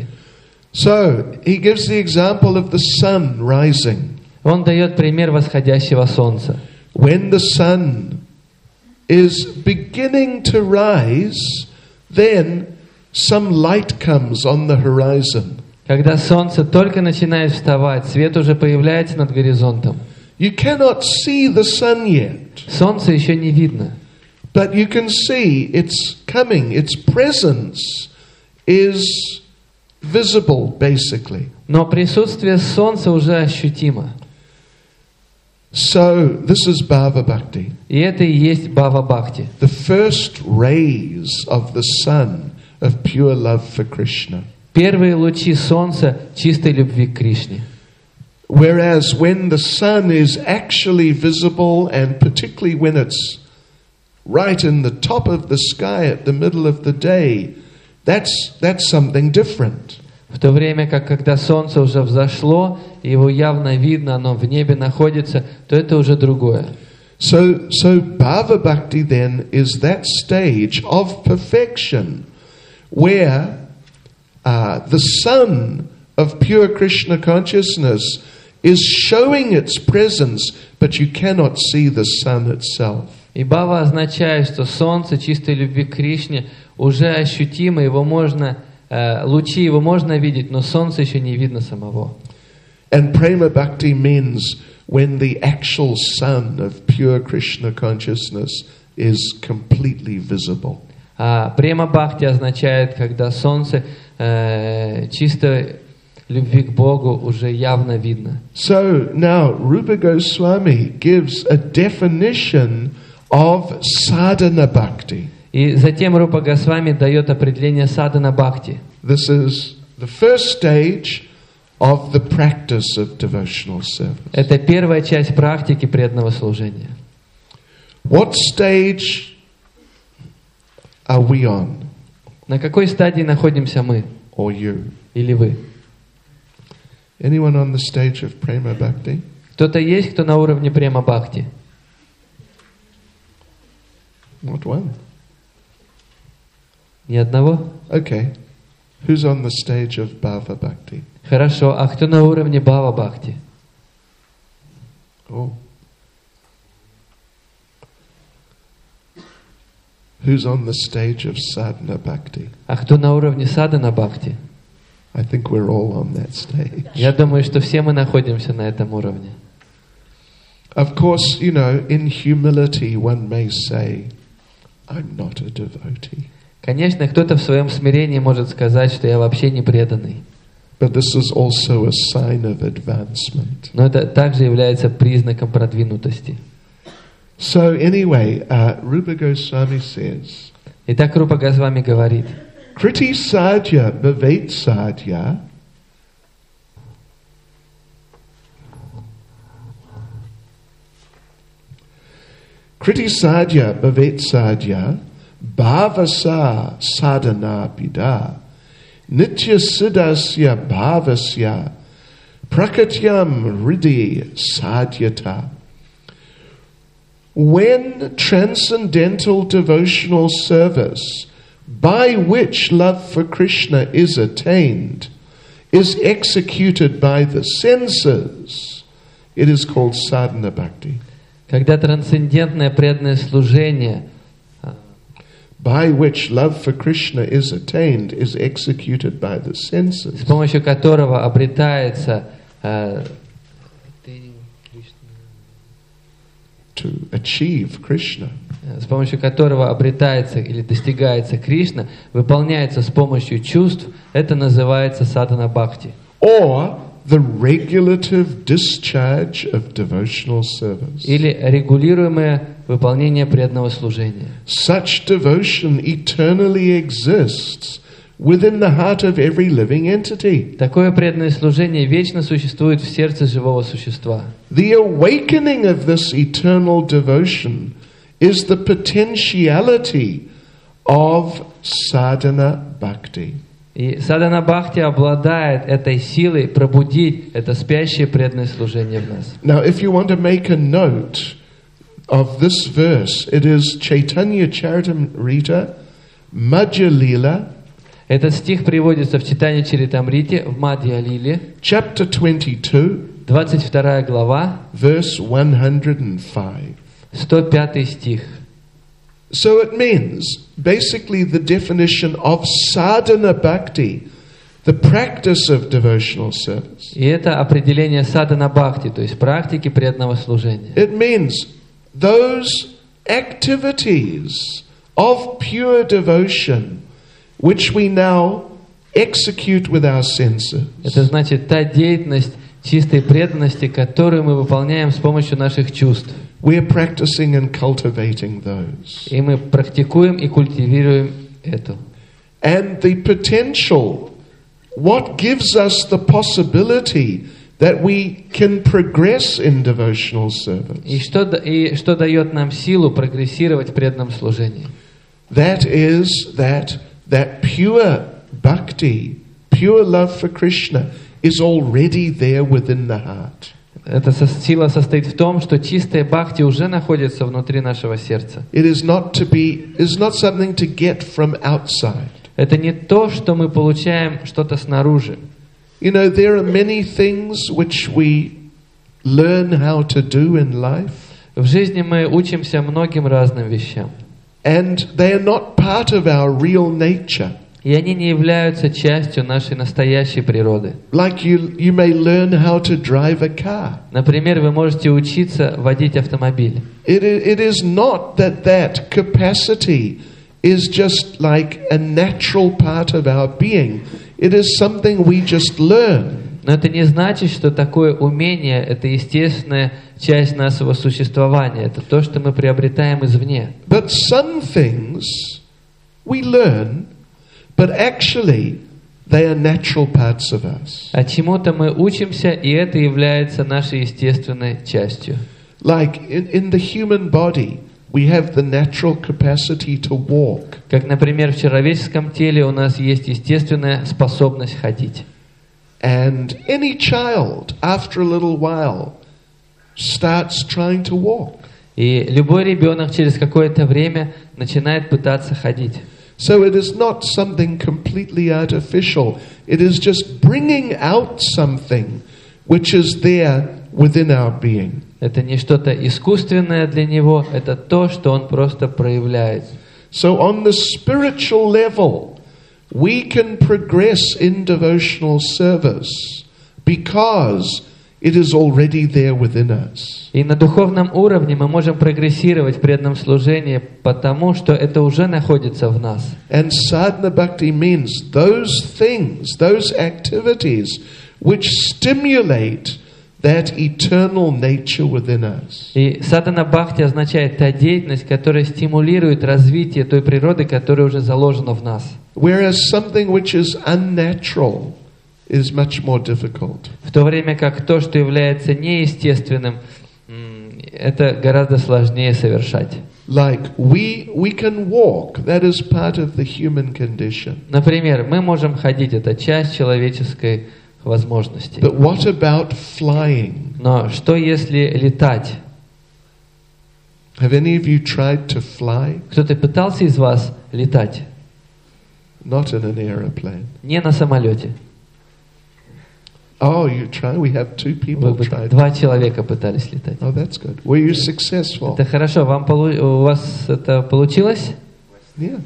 A: So, he gives the example of the sun rising.
B: Он дает пример восходящего солнца.
A: When the sun is beginning to rise, then some light comes on the horizon.
B: Когда солнце только начинает вставать, свет уже появляется над горизонтом.
A: You cannot see the sun yet.
B: Солнце еще не видно.
A: But you can see it's coming. Its presence is visible, basically.
B: Но присутствие солнца уже ощутимо.
A: So, this is Bhava Bhakti.
B: И это и есть бхава бхакти.
A: The first rays of the sun of pure love for Krishna.
B: Первые лучи солнца чистой любви к Кришне.
A: Whereas when the sun is actually visible, and particularly when it's right in the top of the sky at the middle of the day, that's, that's something different.
B: В то время как, когда солнце уже взошло, и его явно видно, оно в небе находится, то это уже другое.
A: So, so Bhava Bhakti then is that stage of perfection where uh, the sun of pure Krishna consciousness is showing its presence, but you cannot see the sun itself.
B: И бхава означает, что солнце чистой любви к Кришне уже ощутимо, его можно, э, лучи его можно видеть, но солнце еще не видно самого.
A: And Prema Bhakti means when the actual sun of pure Krishna consciousness is completely visible.
B: А према бхакти означает, когда солнце э, чистой любви к Богу уже явно видно.
A: So now Rupa Goswami gives a definition of sadhana bhakti.
B: И затем Рупа Госвами дает определение садхана бхакти.
A: This is the first stage of the practice of devotional service.
B: Это первая часть практики преданного служения.
A: What stage are we on?
B: На какой стадии находимся мы
A: Or you?
B: или вы?
A: Anyone on the stage of Prema Bhakti?
B: Кто-то есть, кто на уровне према бхакти?
A: Not one.
B: Ни одного?
A: Okay. Who's on the stage of Bhava Bhakti?
B: Хорошо, а кто на уровне бхава бхакти?
A: Oh. Who's on the stage of sadhana bhakti?
B: А кто на уровне садхана бхакти?
A: I think we're all on that stage.
B: Я думаю, что все мы находимся на этом уровне.
A: Of course, you know, in humility one may say, I'm not a devotee.
B: Конечно, кто-то в своем смирении может сказать, что я вообще не преданный.
A: But this is also a sign of advancement.
B: Но это также является признаком продвинутости.
A: So anyway, uh, Rupa Goswami says,
B: Итак, Рупа Госвами говорит,
A: Kriti sadhya bhavet sadhya Kriti sadhya bhavet sadhya bhavasa sadhana pida nitya siddhasya bhavasya prakatyam hridi sadhyata. When transcendental devotional service by which love for Krishna is attained is executed by the senses, it is called sadhana bhakti.
B: Когда трансцендентное преданное служение,
A: by which love for Krishna is attained is executed by the senses.
B: с помощью которого обретается э,
A: to achieve Krishna.
B: с помощью которого обретается или достигается Кришна, выполняется с помощью чувств, это называется садхана бхакти.
A: Or the regulative discharge of devotional service.
B: Или регулируемое выполнение преданного служения.
A: Such devotion eternally exists within the heart of every living entity.
B: Такое преданное служение вечно существует в сердце живого существа.
A: The awakening of this eternal devotion is the potentiality of sadhana bhakti.
B: И садхана бхакти обладает этой силой пробудить это спящее преданное служение в нас.
A: Now, if you want to make a note of this verse, it is Chaitanya Charitamrita, Madhya Lila,
B: Этот стих приводится в Читание Чаритамрите в Мадхья Лиле,
A: chapter twenty-two,
B: двадцать вторая глава,
A: verse one hundred five.
B: сто пятый стих.
A: So it means, basically the definition of sadhana bhakti, the practice of devotional service.
B: И это определение садхана бхакти, то есть практики преданного служения.
A: It means those activities of pure devotion which we now execute with our senses.
B: Это значит та деятельность чистой преданности, которую мы выполняем с помощью наших чувств.
A: We are practicing and cultivating those.
B: И мы практикуем и культивируем это.
A: And the potential, what gives us the possibility that we can progress in devotional service.
B: И что, да- и что дает нам силу прогрессировать в преданном служении?
A: That is that that pure bhakti, pure love for Krishna is already there within the heart.
B: Эта со- сила состоит в том, что чистая бхакти уже находится внутри нашего сердца.
A: It is not to be is not something to get from outside.
B: Это не то, что мы получаем что-то снаружи.
A: You know, there are many things which we learn how to do in life,
B: В жизни мы учимся многим разным вещам.
A: and they are not part of our real nature.
B: И они не являются частью нашей настоящей природы.
A: Like you, you may learn how to drive a car.
B: Например, вы можете учиться водить автомобиль.
A: It, i- it is not that that capacity is just like a natural part of our being. It is something we just learn.
B: Но это не значит, что такое умение – это естественная часть нашего существования. Это то, что мы приобретаем извне.
A: But some things we learn, but actually they are natural parts of us.
B: А чему-то мы учимся, и это является нашей естественной частью.
A: Like in, in the human body, we have the natural capacity to walk.
B: Как, например, в человеческом теле у нас есть естественная способность ходить.
A: And any child, after a little while, starts trying to walk.
B: И любой ребенок через какое-то время начинает пытаться ходить.
A: So it is not something completely artificial. It is just bringing out something which is there within our being.
B: Это не что-то искусственное для него, это то, что он просто проявляет.
A: So on the spiritual level, we can progress in devotional service because it is already there within us.
B: И на духовном уровне мы можем прогрессировать в преданном служении, потому что это уже находится в нас.
A: And sadhana bhakti means those things, those activities which stimulate that eternal nature within us.
B: И садхана бхакти означает та деятельность, которая стимулирует развитие той природы, которая уже заложена в нас.
A: Whereas something which is unnatural is much more difficult.
B: В то время как то, что является неестественным, м, это гораздо сложнее совершать.
A: Like we we can walk, that is part of the human condition.
B: Например, мы можем ходить, это часть человеческой возможности.
A: But what about flying?
B: Но что если летать?
A: Have any of you tried to fly?
B: Кто-то пытался из вас летать?
A: Not in an aeroplane.
B: Не на самолете.
A: Oh, you try? We have two people
B: Вы бы-
A: tried.
B: Два человека пытались летать.
A: Oh, that's good. Were you successful?
B: Это хорошо. Вам полу- у вас это получилось?
A: Нет.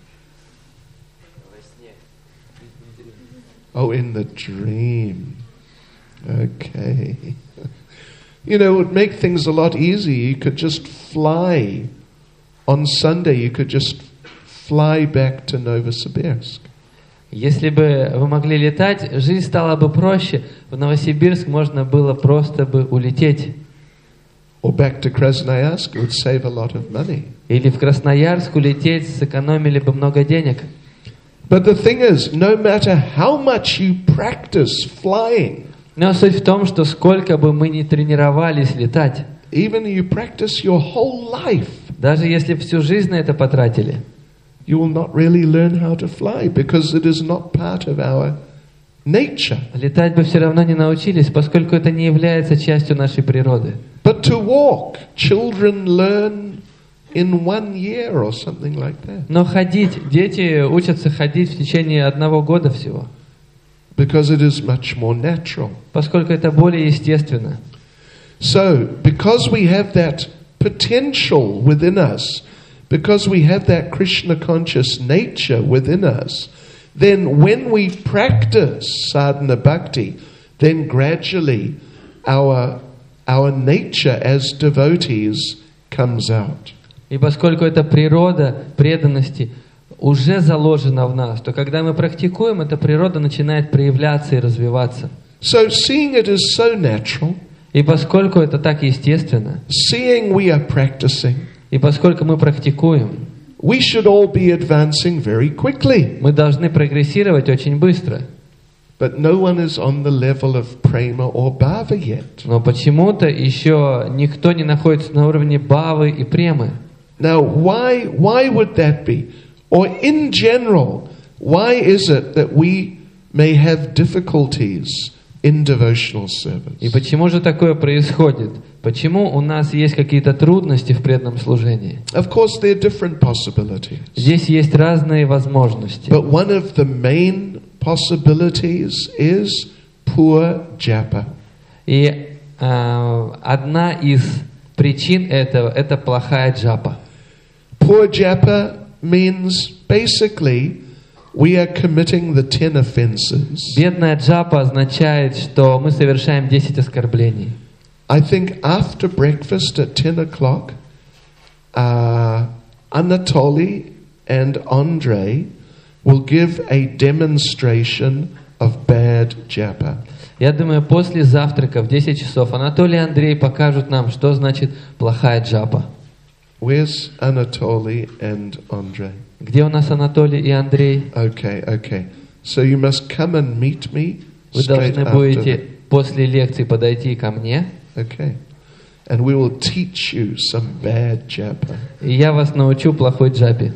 A: Oh, in the dream. Okay. You know, it would make things a lot easier. You could just fly. On Sunday, you could just fly back to Novosibirsk.
B: Если бы вы могли летать, жизнь стала бы проще. В Новосибирск можно было просто бы улететь.
A: Or back to Krasnoyarsk, it would save a lot of money.
B: Или в Красноярск улететь, сэкономили бы много денег.
A: But the thing is, no matter how much you practice flying,
B: Но суть в том, что сколько бы мы ни тренировались летать,
A: even you practice your whole life,
B: даже если всю жизнь на это потратили,
A: you will not really learn how to fly because it is not part of our nature.
B: летать бы все равно не научились, поскольку это не является частью нашей природы.
A: But to walk, children learn in one year or something like that.
B: Но ходить, дети учатся ходить в течение одного года всего,
A: Because it is much more natural.
B: поскольку это более естественно.
A: So, because we have that potential within us, because we have that Krishna conscious nature within us, then when we practice sadhana bhakti, then gradually our, our nature as devotees comes out.
B: И поскольку эта природа преданности уже заложена в нас, то когда мы практикуем, эта природа начинает проявляться и развиваться.
A: So, seeing it is so natural,
B: И поскольку это так естественно,
A: seeing we are practicing,
B: и поскольку мы практикуем,
A: we should all be advancing very quickly.
B: мы должны прогрессировать очень быстро.
A: but no one is on the level of prema or bhava yet.
B: Но почему-то еще никто не находится на уровне бхавы и премы.
A: Now, why, why would that be? Or in general, why is it that we may have difficulties in devotional service?
B: И почему же такое происходит? Почему у нас есть какие-то трудности в преданном служении?
A: Of course, there are different possibilities.
B: Здесь есть разные возможности.
A: But one of the main possibilities is poor japa.
B: И э, одна из причин этого – это плохая джапа.
A: Poor japa means basically we are committing the ten offenses.
B: Бедная джапа означает, что мы совершаем десять оскорблений.
A: I think after breakfast at ten o'clock, uh, Anatoly and Andrei will give a demonstration of bad japa.
B: Я думаю, после завтрака в десять часов Анатолий и Андрей покажут нам, что значит плохая джапа.
A: Where's Anatoly and Andrei?
B: Где у нас Анатолий и Андрей?
A: Okay, okay. So you must come and meet me
B: Вы
A: straight
B: должны
A: after.
B: будете после лекции подойти ко мне,
A: Okay. And we will teach you some bad japa.
B: и я вас научу плохой джапе.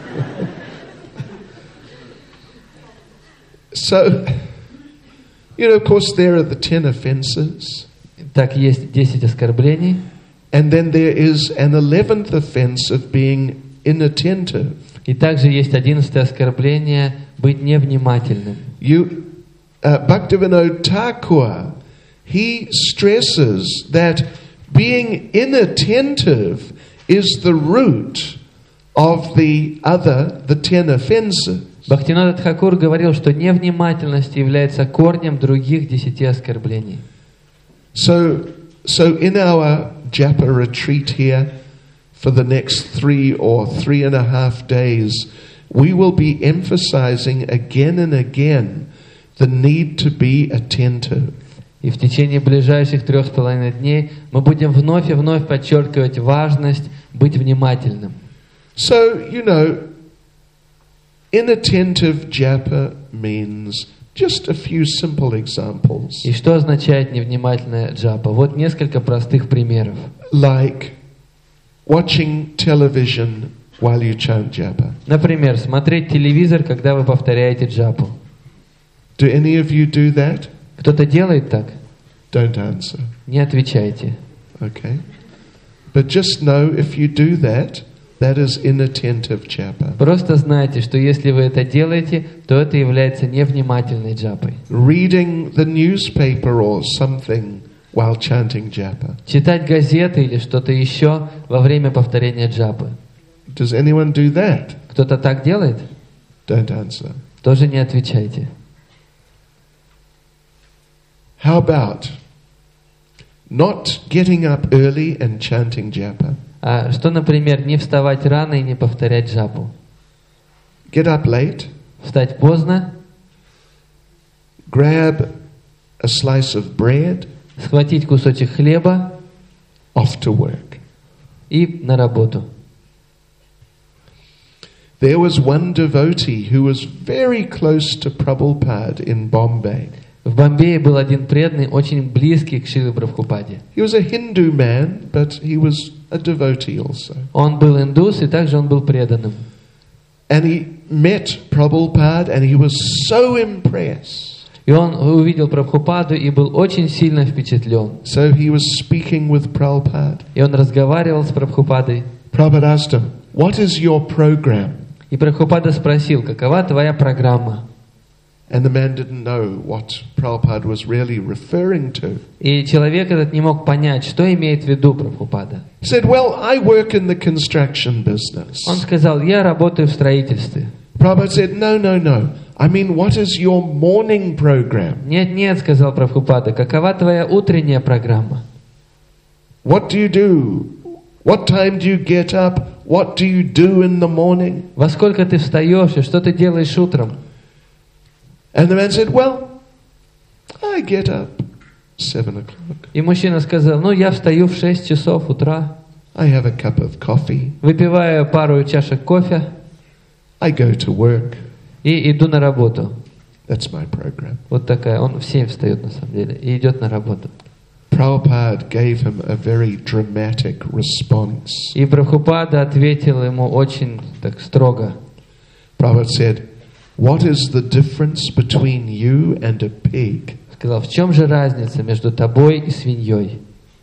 A: So, you know, of course, there are the ten offenses.
B: Так, есть десять оскорблений.
A: And then there is an eleventh offense of being inattentive.
B: И также есть одиннадцатое оскорбление – быть невнимательным.
A: You, uh, Bhaktivinoda Thakur, he stresses that being inattentive is the root of the other, the ten offenses.
B: Бхактивинода Тхакур говорил, что невнимательность является корнем других десяти оскорблений.
A: So, so in our japa retreat here, for the next three or three and a half days, we will be emphasizing again and again the need to be attentive.
B: И в течение ближайших трех с половиной дней мы будем вновь и вновь подчеркивать важность быть внимательным.
A: So, you know, inattentive japa means just a few simple examples.
B: И что означает невнимательная джапа? Вот несколько простых примеров.
A: Like watching television while you chant japa.
B: Например, смотреть телевизор, когда вы повторяете джапу.
A: Do any of you do that?
B: Кто-то делает так?
A: Don't answer.
B: Не отвечайте.
A: Okay. But just know if you do that, that is inattentive japa.
B: Просто знайте, что если вы это делаете, то это является невнимательной джапой.
A: Reading the newspaper or something while chanting japa.
B: Читать газеты или что-то еще во время повторения джапы.
A: Does anyone do that?
B: Кто-то так делает?
A: Don't answer.
B: Тоже не отвечайте.
A: How about not getting up early and chanting japa?
B: А что, например, не вставать рано и не повторять джапу?
A: Get up late,
B: Встать поздно,
A: grab a slice of bread,
B: схватить кусочек хлеба
A: off to work.
B: и на работу.
A: There was one devotee who was very close to Prabhupada in Bombay.
B: В Бомбее был один преданный, очень близкий к Шриле Прабхупаде.
A: He was a Hindu man, but he was a devotee also.
B: Он был индус, и также он был преданным.
A: And he met Prabhupada and he was so impressed.
B: И он увидел Прабхупаду и был очень сильно впечатлен.
A: So he was speaking with Prabhupada.
B: И он разговаривал с Прабхупадой.
A: Prabhupada asked him, "What is your program?"
B: И Прабхупада спросил, какова твоя программа?
A: And the man didn't know what Prabhupada was really referring to.
B: И человек этот не мог понять, что имеет в виду Прабхупада.
A: He said, "Well, I work in the construction business."
B: Он сказал, я работаю в строительстве.
A: Prabhupada said, "No, no, no. I mean, what is your morning program?
B: Нет, нет, сказал Прабхупада, какова твоя утренняя программа?
A: What do you do? What time do you get up? What do you do in the morning?"
B: Во сколько ты встаешь и что ты делаешь утром?
A: And the man said, "Well, I get up seven o'clock.
B: И мужчина сказал, ну я встаю в шесть часов утра,
A: I have a cup of coffee.
B: выпиваю пару чашек кофе
A: I go to work.
B: и иду на работу.
A: That's my program.
B: Вот такая. Он в семь встает на самом деле и идет на работу.
A: Prabhupada gave him a very dramatic response.
B: И Прабхупада ответил ему очень так строго.
A: Prabhupada said, "What is the difference between you and a pig?"
B: Сказал, в чем же разница между тобой и свиньей?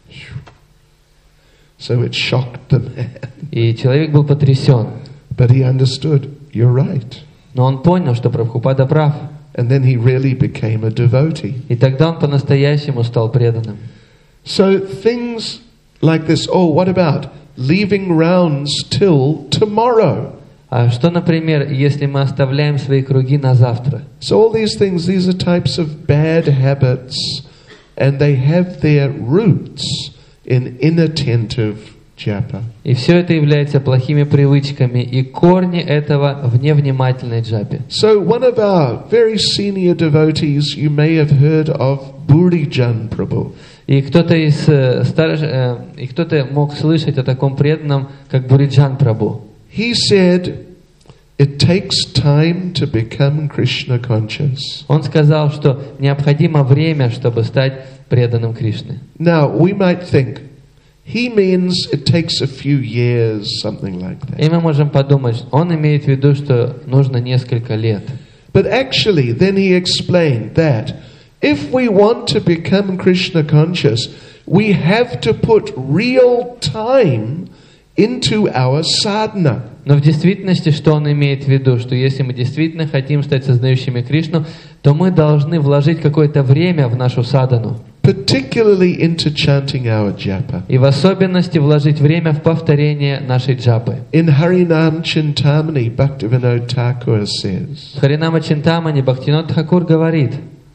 A: So it shocked the man.
B: И человек был потрясен.
A: But he understood, you're right.
B: Но он понял, что Прабхупада прав.
A: And then he really became a devotee.
B: И тогда он по-настоящему стал преданным.
A: So things like this, oh, what about leaving rounds till tomorrow?
B: А что, например, если мы оставляем свои круги на завтра?
A: So all these things, these are types of bad habits, and they have their roots in inattentive japa.
B: И все это является плохими привычками, и корни этого в невнимательной джапе.
A: So one of our very senior devotees, you may have heard of Burijan Prabhu.
B: И кто-то из э, старш... э, и кто-то мог слышать о таком преданном, как Буриджан Прабhu.
A: He said, it takes time to become Krishna conscious.
B: Он сказал, что необходимо время, чтобы стать преданным Кришне.
A: Now, we might think, he means it takes a few years, something like
B: И
A: that.
B: мы можем подумать, он имеет в виду, что нужно несколько лет.
A: But actually, then he explained that if we want to become Krishna conscious, we have to put real time into our sadhana.
B: Но в действительности, что он имеет в виду? Что если мы действительно хотим стать сознающими Кришну, то мы должны вложить какое-то время в нашу садану.
A: Particularly into chanting our japa.
B: И в особенности вложить время в повторение нашей джапы.
A: In Harinam Chintamani, Bhaktivinoda Thakur says
B: В Харинама Чинтамани Бхактивинод Тхакур говорит,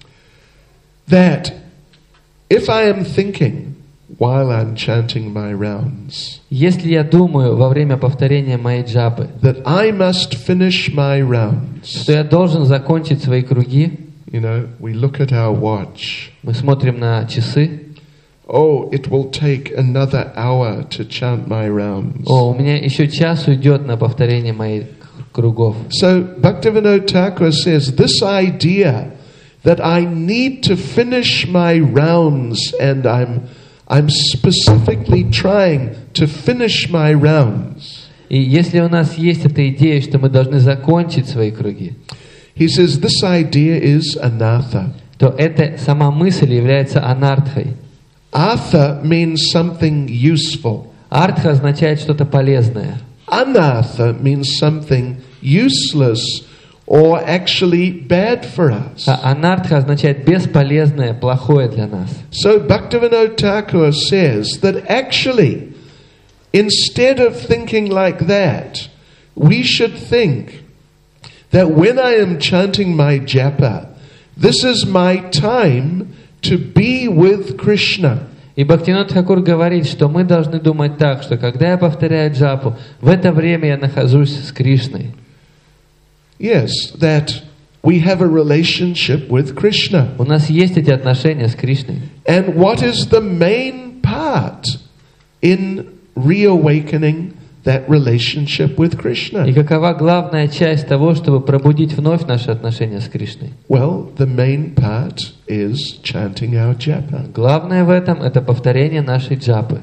A: that if I am thinking while I'm chanting my rounds,
B: если я думаю во время повторения моей джапы,
A: that I must finish my rounds.
B: что я должен закончить свои круги,
A: You know, we look at our watch.
B: мы смотрим на часы,
A: Oh, it will take another hour to chant my rounds.
B: о, у меня еще час уйдет на повторение моих кругов.
A: So Bhaktivinoda Thakur says this idea that I need to finish my rounds and I'm I'm specifically trying to finish my rounds.
B: И если у нас есть эта идея, что мы должны закончить свои круги,
A: He says this idea is anartha.
B: то эта сама мысль является анартхой.
A: Artha means something useful.
B: Артха означает что-то полезное.
A: Anartha means something useless or actually bad for us.
B: А анартха означает бесполезное, плохое для нас.
A: So Bhaktivinoda Thakur says that actually, instead of thinking like that, we should think that when I am chanting my japa, this is my time to be with Krishna.
B: И Бхактивинод Тхакур говорит, что мы должны думать так, что когда я повторяю джапу, в это время я нахожусь с Кришной.
A: Yes, that we have a relationship with Krishna.
B: У нас есть эти отношения с Кришной.
A: And what is the main part in reawakening that relationship with Krishna?
B: И какова главная часть того, чтобы пробудить вновь наши отношения с Кришной?
A: Well, the main part is chanting our japa.
B: Главное в этом – это повторение нашей джапы.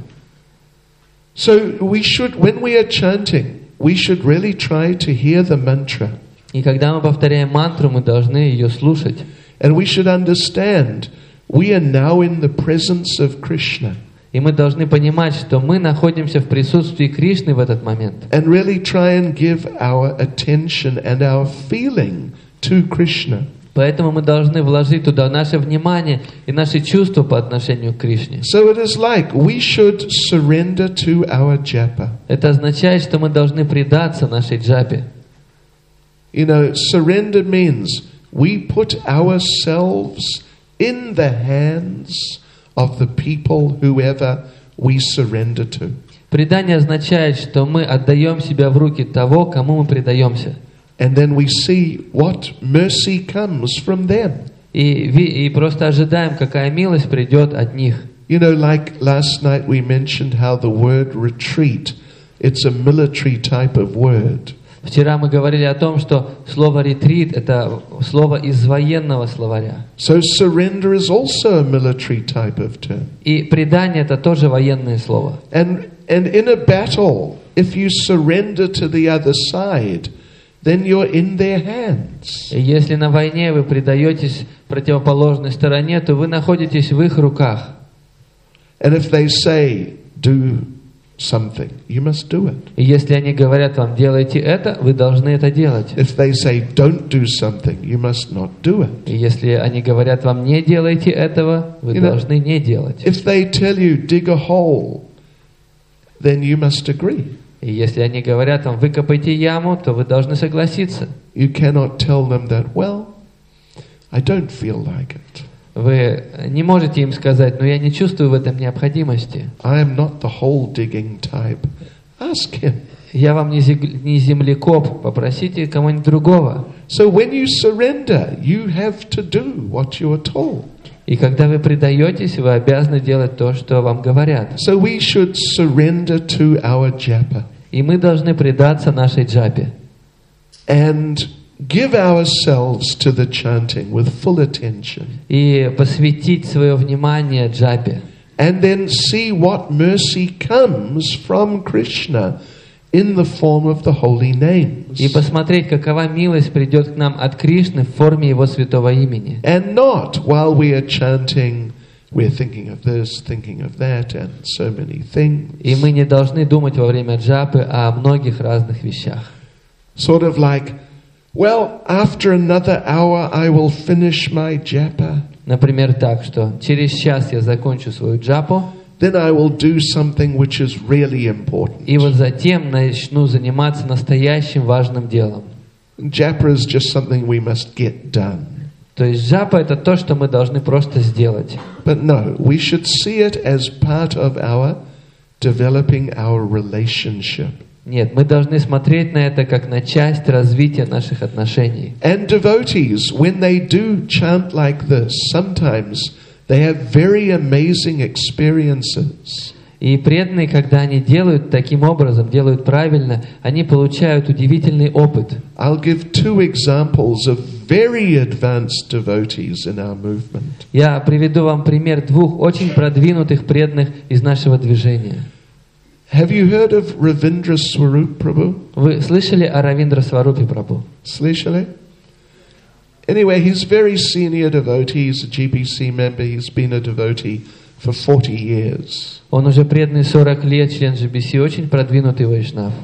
A: So we should, when we are chanting, we should really try to hear the mantra.
B: И когда мы повторяем мантру, мы должны ее слушать.
A: And we should understand we are now in the presence of Krishna.
B: И мы должны понимать, что мы находимся в присутствии Кришны в этот момент.
A: And really try and give our attention and our feeling to Krishna.
B: Поэтому мы должны вложить туда наше внимание и наши чувства по отношению к Кришне.
A: So it is like we should surrender to our japa.
B: Это означает, что мы должны предаться нашей джапе.
A: You know, surrender means we put ourselves in the hands of the people whoever we surrender to.
B: Предание означает, что мы отдаем себя в руки того, кому мы предаемся.
A: And then we see what mercy comes from them.
B: И, и просто ожидаем, какая милость придет от них.
A: You know, like last night we mentioned how the word retreat, it's a military type of word.
B: Вчера мы говорили о том, что слово «ретрит» — это слово из военного словаря.
A: So surrender is also a military type of term.
B: И предание — это тоже военное слово.
A: And, and in a battle, if you surrender to the other side, then you're in their hands.
B: И если на войне вы предаетесь противоположной стороне, то вы находитесь в их руках.
A: And if they say, do something, you must do it.
B: И если они говорят вам, делайте это, вы должны это делать.
A: If they say, don't do something, you must not do it.
B: И если они говорят вам, не делайте этого, вы
A: You know,
B: должны не делать.
A: If they tell you, dig a hole, then you must agree.
B: И если они говорят вам, выкопайте яму, то вы должны согласиться.
A: You cannot tell them that, well, I don't feel like it.
B: Вы не можете им сказать, но я не чувствую в этом необходимости.
A: I am not the hole digging type. Ask him.
B: Я вам не зиг- не землекоп, попросите кого-нибудь другого.
A: So when you surrender, you have to do what you are told.
B: И когда вы предаетесь, вы обязаны делать то, что вам говорят.
A: So we should surrender to our japa
B: И мы должны предаться нашей джапе.
A: and give ourselves to the chanting with full attention.
B: И посвятить свое внимание джапе.
A: And then see what mercy comes from Krishna in the form of the holy names.
B: И посмотреть, какова милость придет к нам от Кришны в форме Его святого имени.
A: And not while we are chanting, we're thinking of this, thinking of that, and so many things.
B: И мы не должны думать во время джапы о многих разных вещах.
A: Sort of like, well, after another hour I will finish my japa.
B: Например, так, что через час я закончу свою джапу,
A: Then I will do something which is really important.
B: и вот затем начну заниматься настоящим важным делом.
A: Japa is just something we must get done.
B: То есть джапа — это то, что мы должны просто сделать.
A: But no, we should see it as part of our developing our relationship.
B: Нет, мы должны смотреть на это как на часть развития наших отношений.
A: And devotees, when they do chant like this, sometimes they have very amazing experiences.
B: И преданные, когда они делают таким образом, делают правильно, они получают удивительный опыт.
A: I'll give two examples of very advanced devotees in our movement.
B: Я приведу вам пример двух очень продвинутых преданных из нашего движения.
A: Have you heard of Ravindra Swarup Prabhu?
B: Вы слышали о Равиндра Сварупе Прабху?
A: Слышали? Anyway, he's very senior devotee. He's a G B C member. He's been a devotee for forty years.
B: Он уже преданный сорок лет, член джи би си, очень продвинутый вайшнав.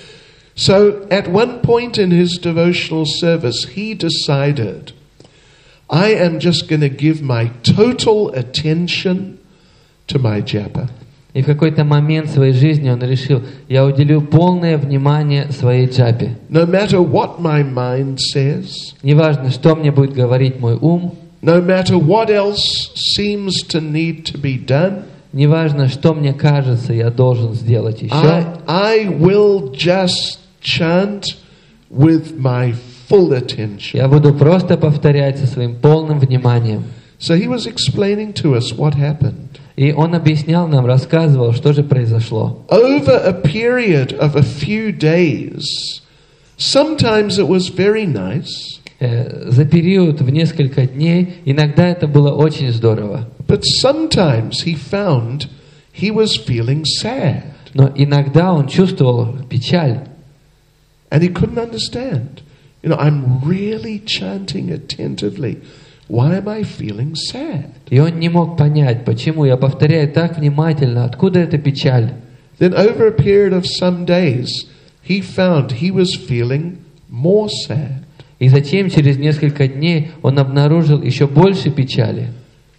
A: So at one point in his devotional service, he decided, I am just going to give my total attention to my japa.
B: И в какой-то момент своей жизни он решил, я уделю полное внимание своей джапе.
A: No matter what my mind says,
B: Неважно, что мне будет говорить мой ум,
A: no matter what else seems to need to be done,
B: неважно, что мне кажется, я должен сделать еще.
A: I, I will just chant with my full attention.
B: Я буду просто повторять со своим полным вниманием.
A: So he was explaining to us what happened.
B: И он объяснял нам, рассказывал, что же произошло.
A: Over a period of a few days, sometimes it was very nice,
B: Э, За период в несколько дней, иногда это было очень здорово.
A: but sometimes he found he was feeling sad.
B: Но иногда он чувствовал печаль.
A: And he couldn't understand. You know, I'm really chanting attentively. Why am I feeling sad?
B: И он не мог понять, почему я повторяю так внимательно, откуда эта печаль.
A: Then over a period of some days, he found he was feeling more sad.
B: И затем, через несколько дней, он обнаружил еще больше печали.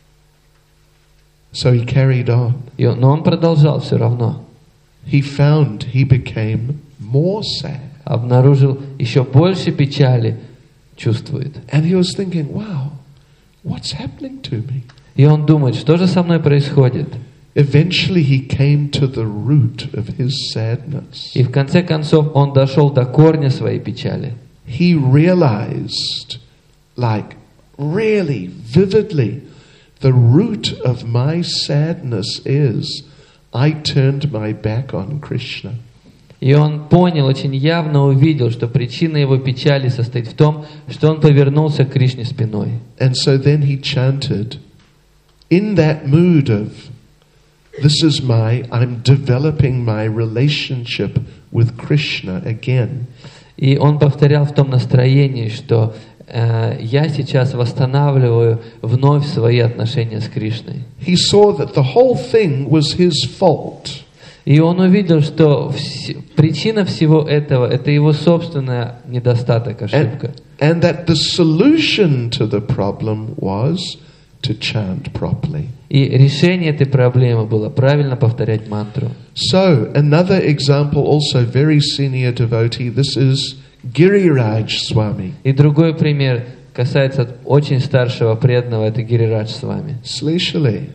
A: So he carried on.
B: И он, но он продолжал все равно.
A: He found he became more sad.
B: Обнаружил еще больше печали, чувствует.
A: And he was thinking, wow, what's happening to me?
B: И он думает, что же со мной происходит?
A: Eventually he came to the root of his sadness.
B: И в конце концов он дошел до корня своей печали.
A: He realized, like really vividly, the root of my sadness is I turned my back on Krishna.
B: И он понял, очень явно увидел, что причина его печали состоит в том, что он повернулся к Кришне спиной.
A: And so then he chanted in that mood of, this is my, I'm developing my relationship with Krishna again.
B: И он повторял в том настроении, что э, я сейчас восстанавливаю вновь свои отношения с Кришной.
A: He saw that the whole thing was his fault.
B: И он увидел, что вс- причина всего этого – это его собственный недостаток, ошибка.
A: And, and that the solution to the problem was to chant properly.
B: И решение этой проблемы было правильно повторять мантру.
A: So, another example, also very senior devotee, this is Giriraj Swami.
B: И другой пример касается очень старшего преданного, это Гирирадж Свами.
A: Slishali.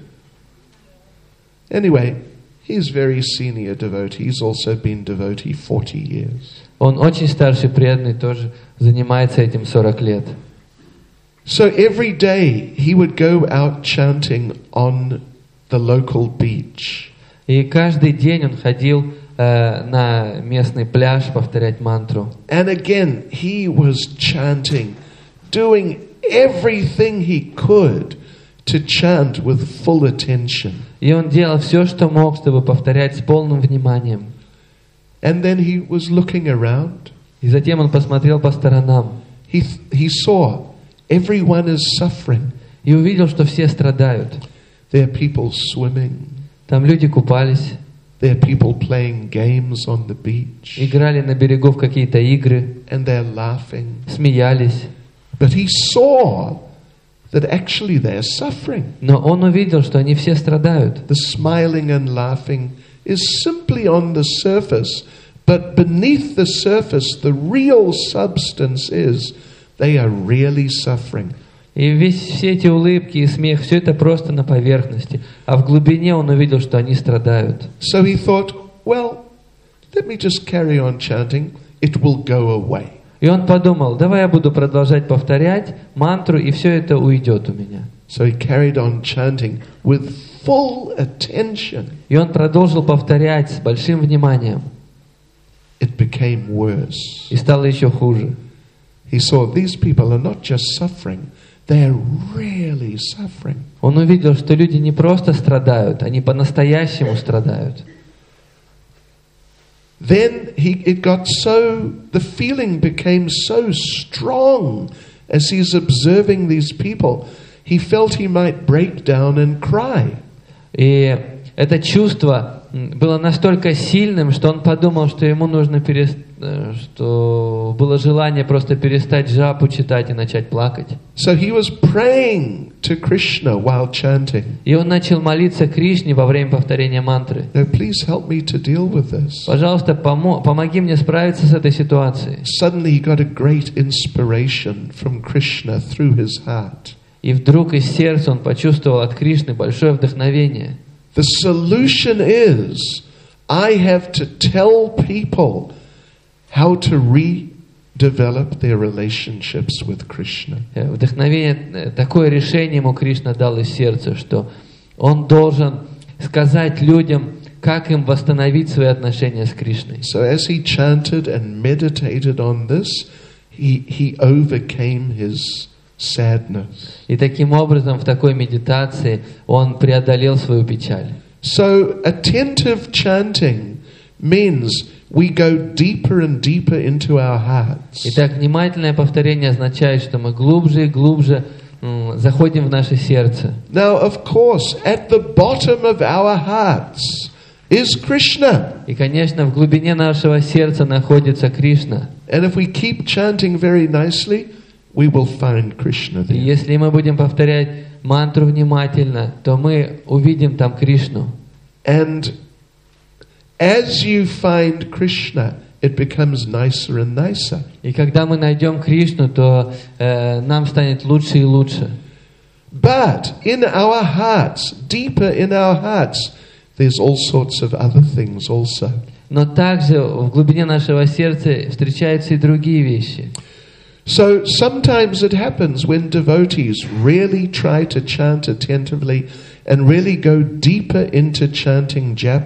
A: Anyway, he's very senior devotee. He's also been devotee forty years.
B: Он очень старший преданный, тоже занимается этим сорок лет.
A: So every day he would go out chanting on the local beach.
B: И каждый день он ходил э, на местный пляж повторять мантру.
A: And again, he was chanting, doing everything he could to chant with full attention.
B: И он делал все, что мог, чтобы повторять с полным вниманием.
A: And then he was looking around.
B: И затем он посмотрел по сторонам.
A: He, he saw everyone is suffering.
B: И увидел, что все страдают.
A: There are people swimming.
B: Там люди купались,
A: There are people playing games on the beach.
B: играли на берегу в какие-то игры,
A: And they're laughing.
B: смеялись.
A: But he saw that actually they're suffering.
B: Но он увидел, что они все страдают.
A: The smiling and laughing is simply on the surface. But beneath the surface, the real substance is they are really suffering.
B: И весь, все эти улыбки и смех, все это просто на поверхности. А в глубине он увидел, что они страдают.
A: So he thought, well, let me just carry on chanting. It will go away.
B: И он подумал, давай я буду продолжать повторять мантру, и все это уйдет у меня.
A: So he carried on chanting with full attention.
B: И он продолжил повторять с большим вниманием.
A: It became worse.
B: И стало еще хуже.
A: He saw these people are not just suffering, they are really suffering.
B: Он увидел, что люди не просто страдают, они по-настоящему страдают.
A: Then he, it got so, the feeling became so strong as he's observing these people. He felt he might break down and cry.
B: И это чувство было настолько сильным, что он подумал, что ему нужно перест... что было желание просто перестать жапу читать и начать плакать.
A: So he was praying to Krishna while chanting.
B: И он начал молиться Кришне во время повторения мантры.
A: Now, please help me to deal with this.
B: Пожалуйста, помо... помоги мне справиться с этой ситуацией.
A: Suddenly he got a great inspiration from Krishna through his heart.
B: И вдруг из сердца он почувствовал от Кришны большое вдохновение.
A: The solution is, I have to tell people how to redevelop their relationships with Krishna.
B: Вдохновение, такое решение ему Кришна дал из сердца, что он должен сказать людям, как им восстановить свои отношения с Кришной.
A: So as he chanted and meditated on this, he, he overcame his sadness.
B: И таким образом, в такой медитации он преодолел свою печаль.
A: So attentive chanting means we go deeper and deeper into our hearts.
B: Итак, внимательное повторение означает, что мы глубже и глубже м, заходим в наше сердце.
A: Now, of course, at the bottom of our hearts is Krishna.
B: И, конечно, в глубине нашего сердца находится Кришна.
A: And if we keep chanting very nicely, we will find Krishna
B: И
A: there.
B: если мы будем повторять мантру внимательно, то мы увидим там Кришну.
A: And as you find Krishna, it becomes nicer and nicer.
B: И когда мы найдем Кришну, то э, нам станет лучше и лучше.
A: But in our hearts, deeper in our hearts, there's all sorts of other things also.
B: Но также в глубине нашего сердца встречаются и другие вещи.
A: So sometimes it happens when devotees really try to chant attentively and really go deeper into chanting japa.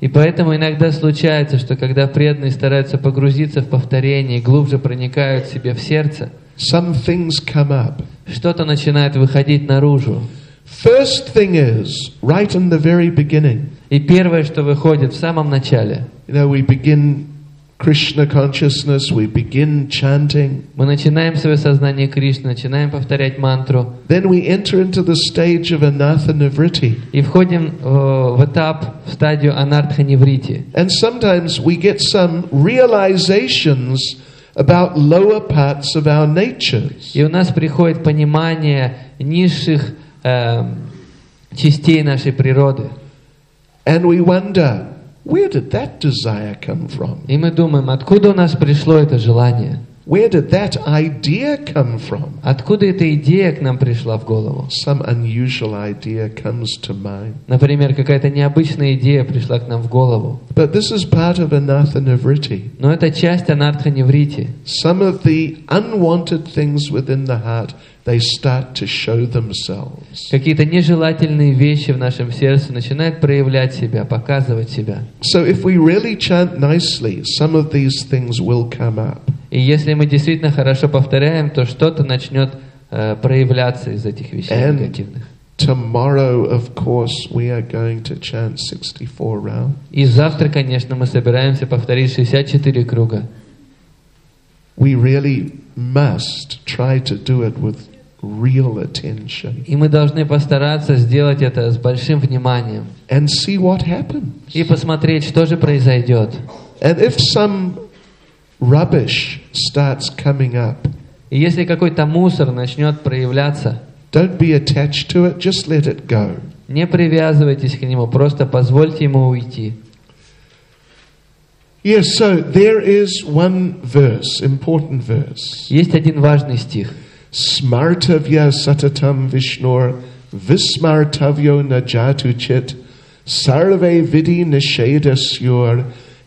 B: И поэтому иногда случается, что когда преданные стараются погрузиться в повторение и глубже проникают себе в сердце,
A: some things come up.
B: что-то начинает выходить наружу.
A: First thing is, right in the very beginning,
B: И первое, что выходит в самом начале,
A: you know, we begin Krishna consciousness, we begin chanting.
B: мы начинаем свое сознание Кришны, начинаем повторять мантру,
A: Then we enter into the stage of Anartha Nivriti.
B: и входим э, в этап, в стадию анартха-неврити.
A: And sometimes we get some realizations about lower parts of our natures.
B: И у нас приходит понимание низших э, частей нашей природы.
A: And we wonder, where did that desire come from?
B: И мы думаем, откуда у нас пришло это желание?
A: Where did that idea come from?
B: Откуда эта идея к нам пришла в голову?
A: Some unusual idea comes to mind.
B: Например, какая-то необычная идея пришла к нам в голову.
A: But this is part of Anartha Nivriti.
B: Но это часть анартха-неврити.
A: Some of the unwanted things within the heart, they start to show themselves.
B: Какие-то нежелательные вещи в нашем сердце начинают проявлять себя, показывать себя.
A: So if we really chant nicely, some of these things will come up.
B: И если мы действительно хорошо повторяем, то что-то начнет э, проявляться из этих вещей
A: And
B: негативных.
A: tomorrow, of course, we are going to chant sixty-four rounds.
B: И завтра, конечно, мы собираемся повторить шестьдесят четыре круга.
A: We really must try to do it with real attention
B: И мы должны постараться сделать это с большим вниманием.
A: and see what happens.
B: И посмотреть, что же произойдет.
A: And if some rubbish starts coming up,
B: И если какой-то мусор начнет проявляться,
A: don't be attached to it, just let it go.
B: не привязывайтесь к нему, просто позвольте ему уйти.
A: Yes, so there is one verse, important verse.
B: Есть один важный стих.
A: Smartavya satatam vishnor vismartavyo najatu chit sarve vidi nishedasyor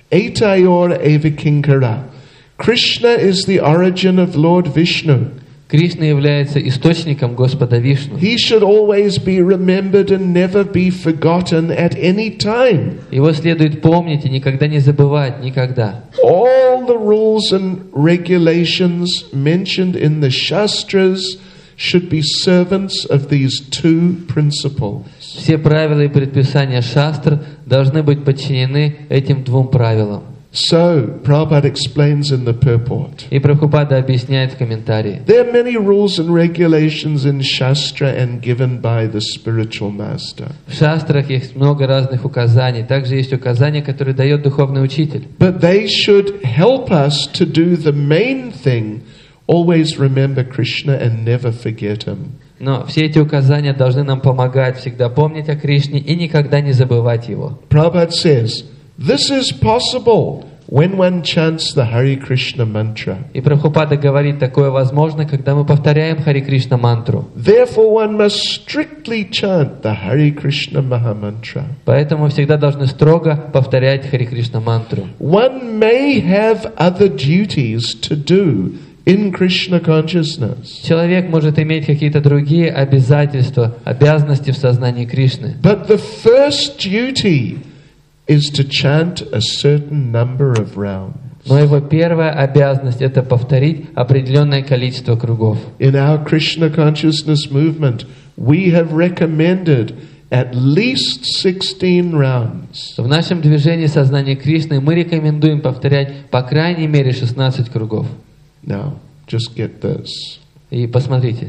A: etayor evikinkara. Krishna is the origin of Lord Vishnu.
B: Кришна является источником Господа Вишну.
A: He should always be remembered and never be forgotten at any time.
B: Его следует помнить и никогда не забывать, никогда.
A: All the rules and regulations mentioned in the Shastras should be servants of these two principles.
B: Все правила и предписания шастр должны быть подчинены этим двум правилам.
A: So, Prabhupada explains in the purport.
B: И Прабхупада объясняет в комментарии.
A: There are many rules and regulations in Shastra and given by the spiritual master.
B: В шастрах есть много разных указаний. Также есть указания, которые дает духовный учитель.
A: But they should help us to do the main thing, always remember Krishna and never forget him.
B: Но все эти указания должны нам помогать всегда помнить о Кришне и никогда не забывать его.
A: Prabhupada says, this is possible when one chants the Hare Krishna mantra.
B: И Прабхупада говорит, такое возможно, когда мы повторяем Харе Кришна мантру.
A: Therefore one must strictly chant the Hare Krishna Mahamantra.
B: Поэтому всегда должны строго повторять Харе Кришна мантру.
A: One may have other duties to do in Krishna consciousness.
B: Человек может иметь какие-то другие обязательства, обязанности в сознании Кришны.
A: But the first duty is to chant a certain number of rounds.
B: Но его первая обязанность — это повторить определенное количество кругов.
A: In our Krishna consciousness movement, we have recommended at least sixteen rounds.
B: В нашем движении сознания Кришны мы рекомендуем повторять по крайней мере шестнадцать кругов.
A: Now, just get this.
B: И посмотрите.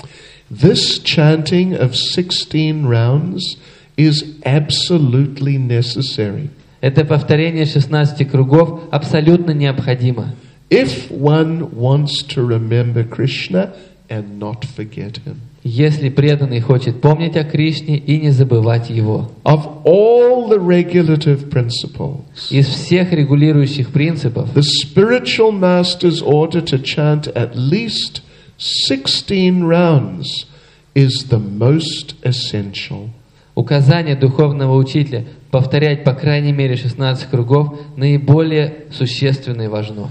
A: This chanting of sixteen rounds is absolutely necessary.
B: Это повторение шестнадцати кругов абсолютно необходимо.
A: If one wants to remember Krishna and not forget him.
B: Если преданный хочет помнить о Кришне и не забывать его.
A: Of all the regulative principles,
B: Из всех регулирующих принципов
A: the spiritual master's order to chant at least sixteen rounds is the most essential.
B: указание духовного учителя повторять по крайней мере шестнадцать кругов наиболее существенно и важно.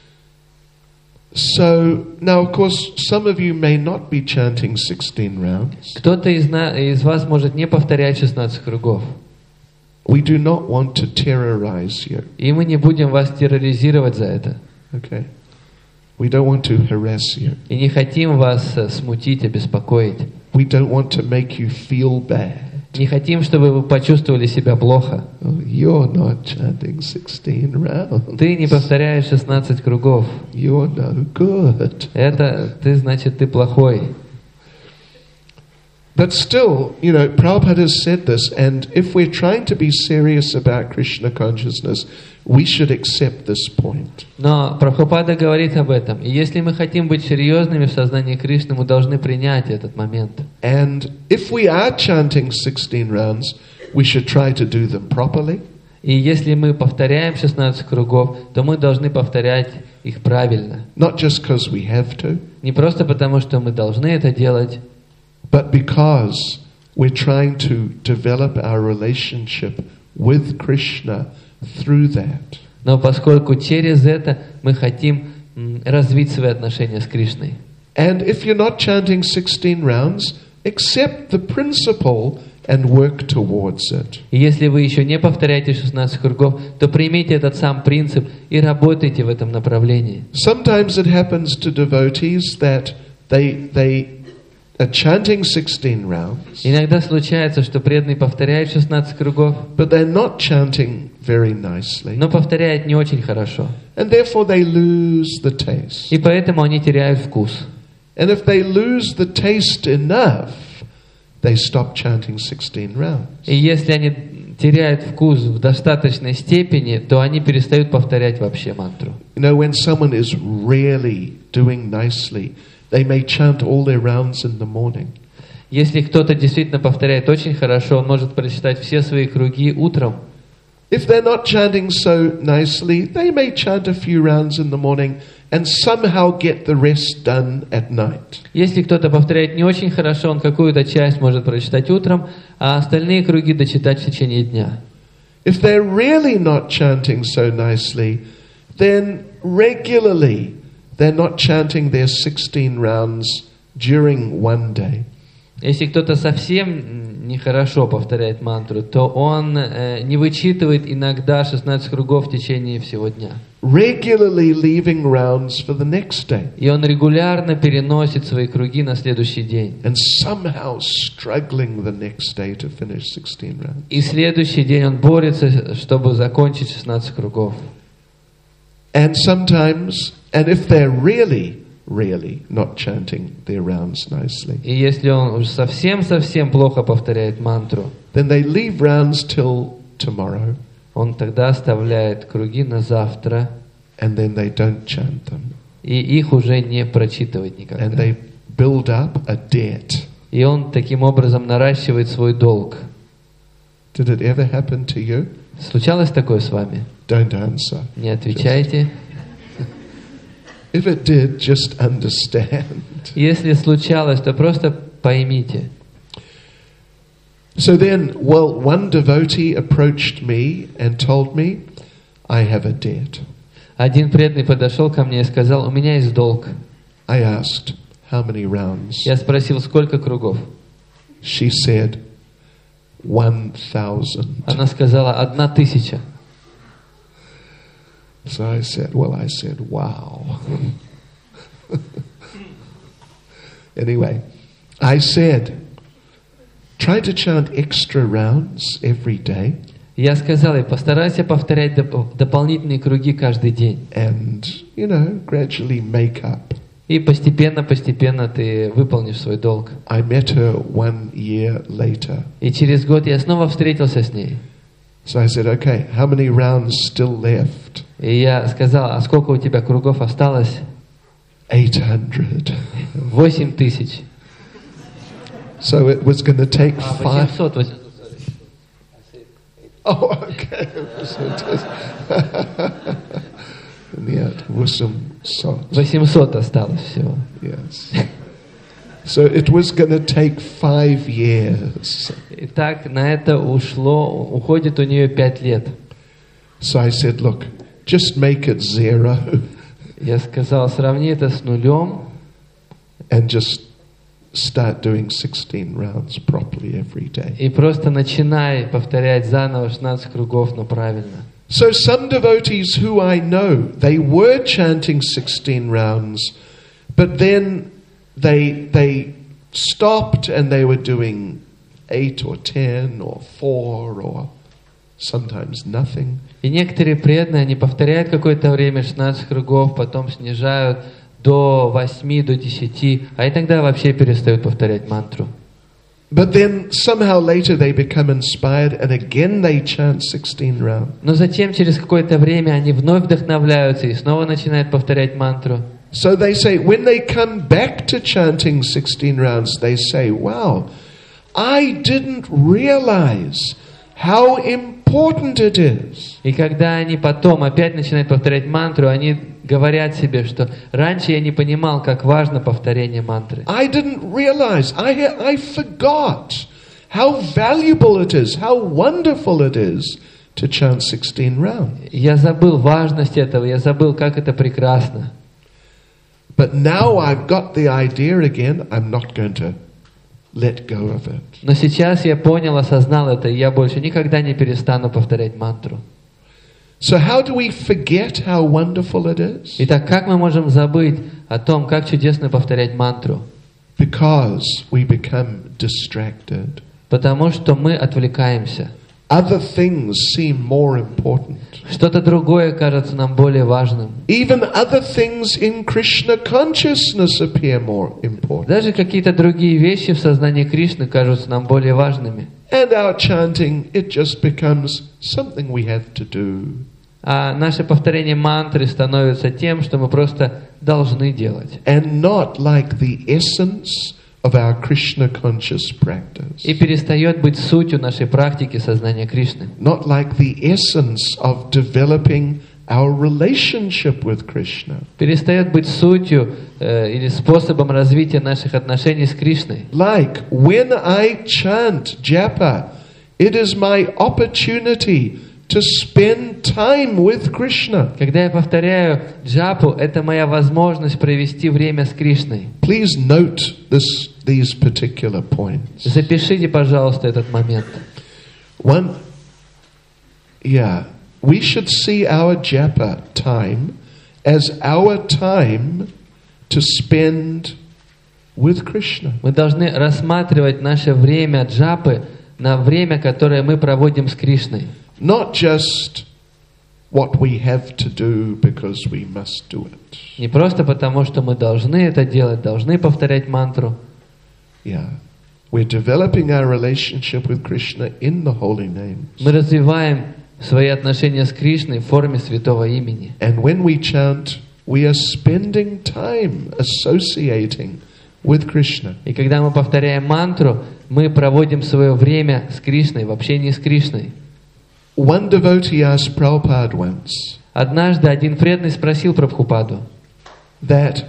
A: So, now of course, some of you may not be chanting sixteen rounds.
B: Кто-то из, на, из вас может не повторять шестнадцать кругов.
A: We do not want to terrorize you.
B: И мы не будем вас терроризировать за это.
A: Okay. We don't want to harass you.
B: И не хотим вас э, смутить, обеспокоить.
A: We don't want to make you feel bad.
B: Не хотим, чтобы вы почувствовали себя плохо.
A: Oh, you're not chanting sixteen rounds.
B: Ты не повторяешь шестнадцать кругов.
A: You're no good.
B: Это ты, значит, ты плохой.
A: But still, you know, Prabhupada has said this, and if we're trying to be serious about Krishna consciousness, we should accept this point.
B: Но Прабхупада говорит об этом. И если мы хотим быть серьезными в сознании Кришны, мы должны принять этот момент.
A: And if we are chanting sixteen rounds, we should try to do them properly.
B: И если мы повторяем шестнадцать кругов, то мы должны повторять их правильно.
A: Not just because we have to,
B: Не просто потому, что мы должны это делать,
A: but because we're trying to develop our relationship with Krishna through that.
B: но поскольку через это мы хотим м, развить свои отношения с Кришной.
A: And if you're not chanting sixteen rounds, accept the principle and work towards it.
B: И если вы еще не повторяете шестнадцать кругов, то примите этот сам принцип и работайте в этом направлении.
A: Sometimes it happens to devotees that they they are chanting sixteen rounds,
B: Иногда случается, что преданный повторяет шестнадцать кругов,
A: but they're not chanting very nicely,
B: но повторяет не очень хорошо.
A: and therefore they lose the taste.
B: И поэтому они теряют вкус.
A: And if they lose the taste enough, they stop chanting sixteen rounds.
B: И если они теряют вкус в достаточной степени, то они перестают повторять вообще мантру.
A: You know, when someone is really doing nicely, they may chant all their rounds in the morning.
B: Если кто-то действительно повторяет очень хорошо, он может прочитать все свои круги утром.
A: If they're not chanting so nicely, they may chant a few rounds in the morning and somehow get the rest done at night.
B: Если кто-то повторяет не очень хорошо, он какую-то часть может прочитать утром, а остальные круги дочитать в течение дня.
A: If they're really not chanting so nicely, then regularly they're not chanting their sixteen rounds during one day.
B: Если кто-то совсем нехорошо повторяет мантру, то он э, не вычитывает иногда шестнадцать кругов в течение всего дня.
A: Regularly leaving rounds for the next day.
B: И он регулярно переносит свои круги на следующий день.
A: And somehow struggling the next day to finish sixteen rounds.
B: И следующий день он борется, чтобы закончить шестнадцать кругов.
A: And sometimes, and if they're really, really not chanting their rounds nicely,
B: И если он уже совсем-совсем плохо повторяет мантру,
A: then they leave rounds till tomorrow,
B: он тогда оставляет круги на завтра,
A: and then they don't chant them.
B: и их уже не прочитывает
A: And
B: никогда.
A: they build up a debt.
B: И он таким образом наращивает свой долг.
A: Did it ever happen to you?
B: Случалось такое с вами?
A: Don't answer.
B: Не отвечайте.
A: If it did, just understand.
B: Если случалось, то просто поймите.
A: So then, well, one devotee approached me and told me, I have a debt.
B: Один преданный подошел ко мне и сказал: у меня есть долг.
A: I asked, how many rounds?
B: Я спросил, сколько кругов?
A: She said, one thousand.
B: Она сказала: одна тысяча.
A: So I said, well, I said, wow. Anyway, I said, try to chant extra rounds every day.
B: Я сказал ей: постарайся повторять доп- дополнительные круги каждый день.
A: And, you know, gradually make up.
B: И постепенно-постепенно ты выполнишь свой долг.
A: I met her one year later.
B: И через год я снова встретился с ней.
A: So I said, okay, how many rounds still left?
B: И я сказал: а сколько у тебя кругов осталось?
A: eight hundred.
B: Восемь тысяч.
A: So it was going to take
B: А,
A: five.
B: восемьсот, восемьсот.
A: Oh, okay. Нет, восемьсот.
B: восемьсот осталось всего.
A: Yes. So it was going to take five years.
B: Итак, на это ушло, уходит у нее пять лет.
A: So I said, look, just make it zero
B: Я сказал: сравни это с нулем
A: and just start doing sixteen rounds properly every day.
B: И просто начинай повторять заново шестнадцать кругов, но правильно.
A: So some devotees who I know, they were chanting sixteen rounds, but then they they stopped and they were doing eight or ten or four or sometimes nothing.
B: И некоторые преданные, они повторяют какое-то время шестнадцать кругов, потом снижают до восьми, до десяти, а иногда вообще перестают повторять мантру.
A: But then somehow later they become inspired and again they chant sixteen rounds.
B: Но затем через какое-то время они вновь вдохновляются и снова начинают повторять мантру.
A: So they say, when they come back to chanting sixteen rounds, they say, wow, I didn't realize how important it is.
B: И когда они потом опять начинают повторять мантру, они говорят себе, что раньше я не понимал, как важно повторение мантры.
A: I didn't realize, I, I forgot how valuable it is, how wonderful it is to chant sixteen rounds.
B: Я забыл важность этого, я забыл, как это прекрасно.
A: But now I've got the idea again, I'm not going to let go of it.
B: Но сейчас я понял, осознал это, и я больше никогда не перестану повторять мантру.
A: So how do we forget how wonderful it is?
B: Итак, как мы можем забыть о том, как чудесно повторять мантру?
A: Because we become distracted.
B: Потому что мы отвлекаемся.
A: Other things seem more important.
B: Что-то другое кажется нам более важным.
A: Even other things in Krishna consciousness appear more important.
B: Даже какие-то другие вещи в сознании Кришны кажутся нам более важными.
A: And our chanting, it just becomes something we have to do.
B: А наше повторение мантры становится тем, что мы просто должны делать.
A: And not like the essence of our Krishna conscious practice.
B: И перестает быть сутью нашей практики сознания Кришны.
A: Not like the essence of developing our relationship with Krishna.
B: Перестает быть сутью э, или способом развития наших отношений с Кришной.
A: Like when I chant japa, it is my opportunity to spend time with Krishna.
B: Когда я повторяю джапу, это моя возможность провести время с Кришной.
A: Please note this, these particular points.
B: Запишите, пожалуйста, этот момент.
A: One, yeah, we should see our japa time as our time to spend with Krishna.
B: Мы должны рассматривать наше время джапы на время, которое мы проводим с Кришной.
A: Not just what we have to do because we must do it.
B: Не просто потому, что мы должны это делать, должны повторять мантру.
A: Yeah. We're developing our relationship with Krishna in the holy names.
B: Мы развиваем свои отношения с Кришной в форме святого имени.
A: And when we chant, we are spending time associating with Krishna.
B: И когда мы повторяем мантру, мы проводим свое время с Кришной, в общении с Кришной.
A: One devotee asked Prabhupada once
B: Однажды один преданный спросил Прабхупаду,
A: that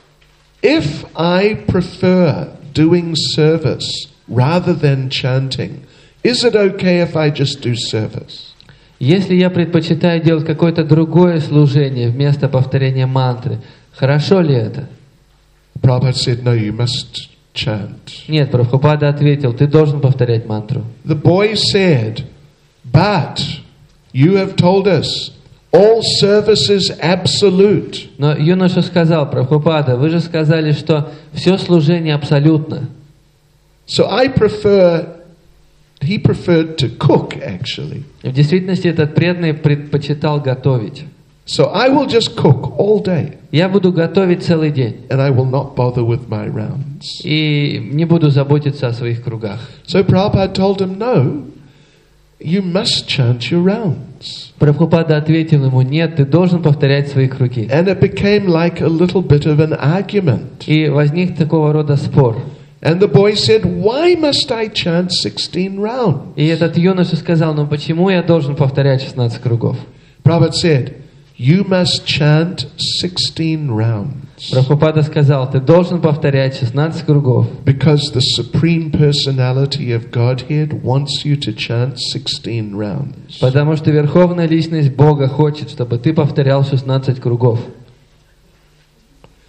A: if I prefer doing service rather than chanting, is it okay if I just do service?
B: если я предпочитаю делать какое-то другое служение вместо повторения мантры, хорошо ли это?
A: Prabhupada said, no, you must chant.
B: Нет, Прабхупада ответил, ты должен повторять мантру.
A: The boy said, but you have told us all service is absolute.
B: Но юноша сказал, Прабхупада, вы же сказали, что все служение абсолютно.
A: So I prefer, he preferred to cook actually.
B: В действительности этот преданный предпочитал готовить.
A: So I will just cook all day
B: Я буду готовить целый день
A: and I will not bother with my rounds.
B: и не буду заботиться о своих кругах.
A: So Prabhupada told him, no, you must chant your rounds.
B: Прабхупада ответил ему, нет, ты должен повторять свои круги.
A: And it became like a little bit of an argument.
B: И возник такого рода спор.
A: And the boy said, why must I chant sixteen rounds?
B: И этот юноша сказал, ну почему я должен повторять шестнадцать кругов?
A: Prabhupada said, you must chant sixteen rounds.
B: Прабхупада сказал, ты должен повторять шестнадцать кругов.
A: Because the Supreme Personality of Godhead wants you to chant sixteen rounds.
B: Потому что Верховная Личность Бога хочет, чтобы ты повторял шестнадцать кругов.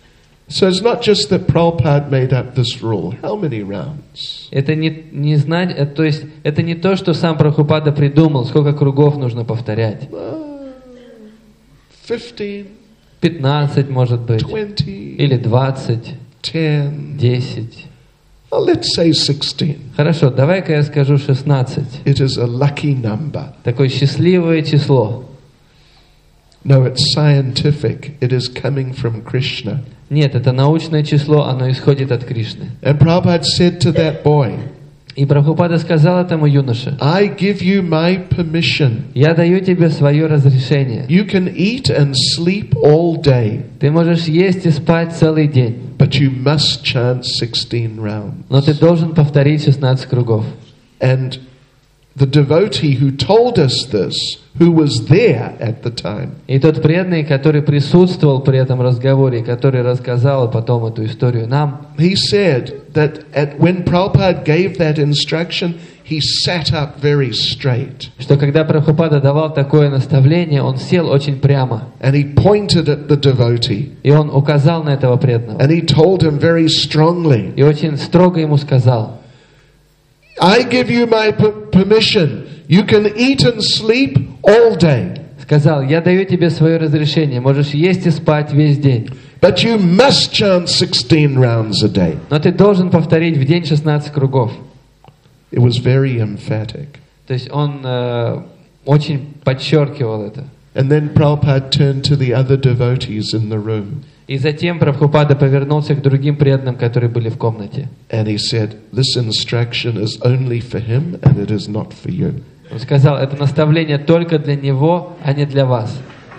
A: So it's not just that Prabhupada made up this rule. How many rounds?
B: Это не, не знать, э, то есть это не то, что сам Прабхупада придумал, сколько кругов нужно повторять.
A: Uh, Fifteen,
B: пятнадцать, может быть,
A: twenty,
B: или двадцать,
A: ten.
B: десять.
A: Well, let's say sixteen.
B: Хорошо, давай-ка я скажу шестнадцать.
A: It is a lucky number.
B: Такое счастливое число.
A: No, it's scientific. It is coming from Krishna.
B: Нет, это научное число, оно исходит от Кришны.
A: And Prabhupada said to that boy,
B: И Прабхупада сказал этому юноше:
A: I give you my permission.
B: я даю тебе свое разрешение.
A: You can eat and sleep all day,
B: Ты можешь есть и спать целый день,
A: but you must chant sixteen rounds.
B: но ты должен повторить шестнадцать кругов.
A: And the devotee who told us this, who was there at the time,
B: И тот преданный, который присутствовал при этом разговоре, который рассказал потом эту историю нам,
A: he said that at, when Prabhupada gave that instruction, he sat up very straight
B: что когда Прабхупада давал такое наставление, он сел очень прямо,
A: and he pointed at the devotee
B: и он указал на этого преданного,
A: and he told him very strongly,
B: и очень строго ему сказал:
A: I give you my per- permission. You can eat and sleep all day,
B: сказал, я даю тебе свое разрешение, можешь есть и спать весь день,
A: but you must chant sixteen rounds a day.
B: но ты должен повторить в день шестнадцать кругов.
A: It was very emphatic.
B: То есть он э, очень подчеркивал это.
A: And then Prabhupada turned to the other devotees in the room
B: И затем Прабхупада повернулся к другим преданным, которые были в комнате.
A: and he said, this instruction is only for him and it is not for you.
B: Он сказал, это наставление только для него, а не для вас.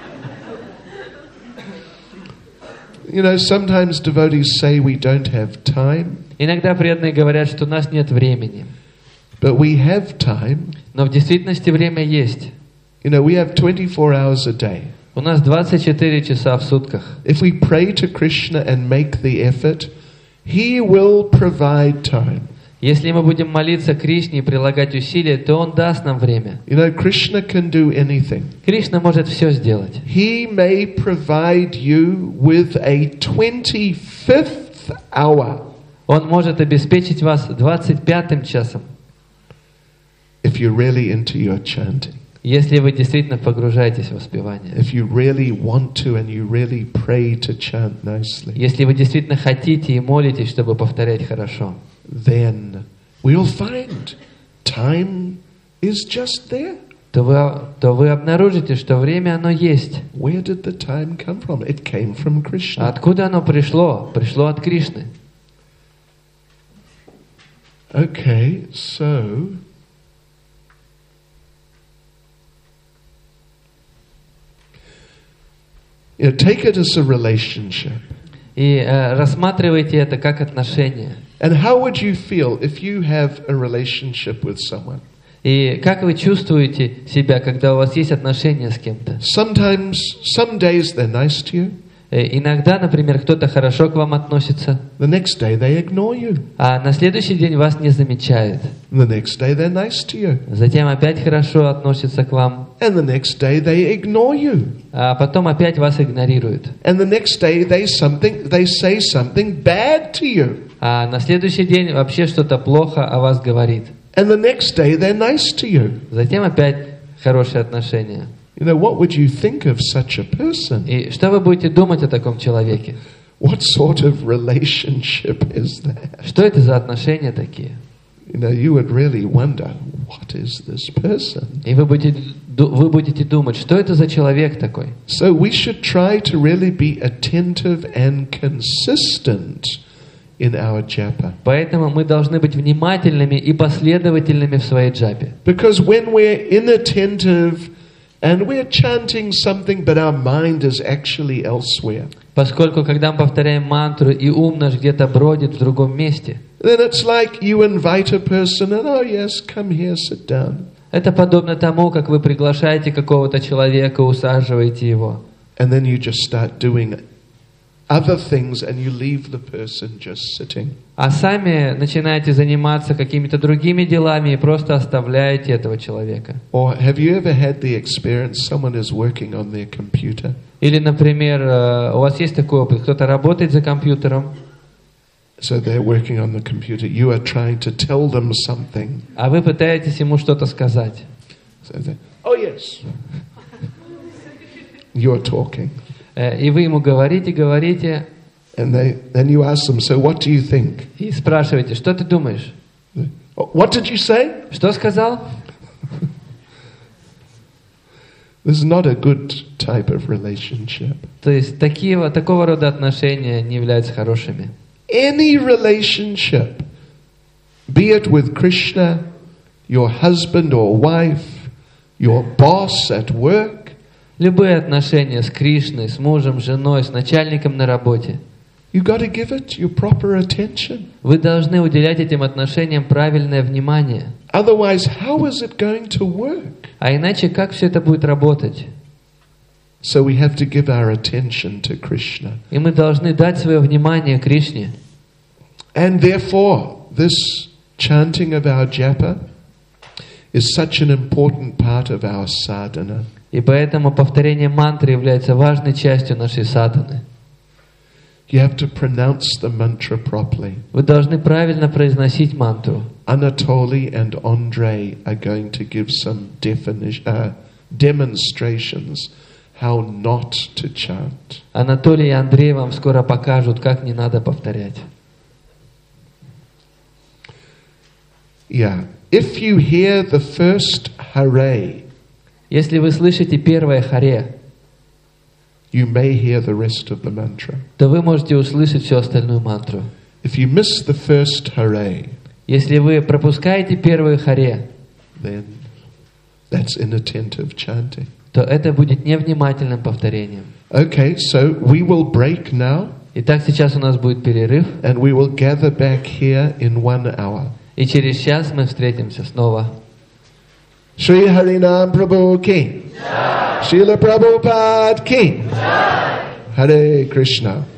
A: You know, sometimes devotees say we don't have time,
B: Иногда преданные говорят, что у нас нет времени.
A: but we have time.
B: Но в действительности время есть.
A: You know, we have twenty-four hours a day.
B: У нас двадцать четыре часа в сутках.
A: If we pray to Krishna and make the effort, He will provide time.
B: Если мы будем молиться Кришне и прилагать усилия, то Он даст нам время.
A: You know, Krishna can do anything.
B: Кришна может все сделать.
A: He may provide you with a twenty-fifth hour
B: Он может обеспечить вас двадцать пятым часом,
A: if you're really into your chanting.
B: если вы действительно погружаетесь в воспевание.
A: If you really want to and you really pray to chant nicely,
B: Если вы действительно хотите и молитесь, чтобы повторять хорошо,
A: then we'll find time is just there.
B: то вы, то вы обнаружите, что время оно есть.
A: Where did the time come from? It came from
B: А
A: Krishna.
B: откуда оно пришло? Пришло от Кришны.
A: Okay, so you know, take it as a relationship.
B: И э, рассматривайте это как отношение.
A: And how would you feel if you have a relationship with someone?
B: И как вы чувствуете себя, когда у вас есть отношения с кем-то?
A: Sometimes, some days they're nice to you.
B: Э, Иногда, например, кто-то хорошо к вам относится,
A: The next day they ignore you.
B: а на следующий день вас не замечает.
A: The next day they're nice to you.
B: Затем опять хорошо относится к вам,
A: And the next day they ignore you.
B: а потом опять вас игнорирует.
A: And the next day they something they say something bad to you.
B: А на следующий день вообще что-то плохо о вас говорит.
A: And the next day they're nice to you.
B: Затем опять хорошие отношения.
A: You know, what would you think of such a person?
B: И что вы будете думать о таком человеке?
A: What sort of relationship is that?
B: Что это за отношения такие?
A: You know, you would really wonder, what is this person?
B: И вы будете, ду- вы будете думать, что это за человек такой?
A: So we should try to really be attentive and consistent in our japa.
B: Поэтому мы должны быть внимательными и последовательными в своей джапе.
A: Because when we're inattentive and we're chanting something but our mind is actually elsewhere,
B: Поскольку, когда мы повторяем мантру, и ум наш где-то бродит в другом месте,
A: then it's like you invite a person and, oh yes, come here, sit down.
B: это подобно тому, как вы приглашаете какого-то человека, усаживаете его.
A: And then you just start doing other things and you leave the person just sitting.
B: А сами начинаете заниматься какими-то другими делами и просто оставляете этого человека.
A: Or have you ever had the experience someone is working on their computer?
B: Или, например, э, у вас есть такой опыт, кто-то работает за компьютером,
A: So they're working on the computer. You are trying to tell them something.
B: а вы пытаетесь ему что-то сказать.
A: So they, oh yes. You're talking.
B: Э, И вы ему говорите, говорите,
A: And they, then you ask them, so what do you think?
B: и спрашиваете, что ты думаешь?
A: "Oh, what did you say?
B: Что сказал?
A: This is not a good type of relationship.
B: То есть такие, вот- такого рода отношения не являются хорошими.
A: Any relationship, be it with Krishna, your husband or wife, your boss at work,
B: Любые отношения с Кришной, с мужем, с женой, с начальником на работе.
A: you got to give it your proper attention.
B: Вы должны уделять этим отношениям правильное внимание.
A: Otherwise, how is it going to work?
B: А иначе как все это будет работать?
A: So we have to give our attention to Krishna.
B: И мы должны дать свое внимание Кришне.
A: And therefore, this chanting of our japa is such an important part of our sadhana.
B: И поэтому повторение мантры является важной частью нашей садханы.
A: You have to pronounce the mantra properly.
B: Вы должны правильно произносить мантру.
A: Anatoly and Andre are going to give some definition, uh, demonstrations how not to chant.
B: Анатолий и Андрей вам скоро покажут, как не надо повторять.
A: Yeah. If you hear the first Hare,
B: Если вы слышите первое харе,
A: you may hear the rest of the mantra.
B: то вы можете услышать всю остальную мантру.
A: If you miss the first Hare,
B: Если вы пропускаете первое харе,
A: then that's inattentive chanting.
B: то это будет невнимательным повторением.
A: Okay, so we will break now
B: Итак, сейчас у нас будет перерыв,
A: and we will gather back here in one hour.
B: и через час мы встретимся снова.
A: Shri Harinam Prabhu ki. Srila Prabhupada ki. Hare Krishna.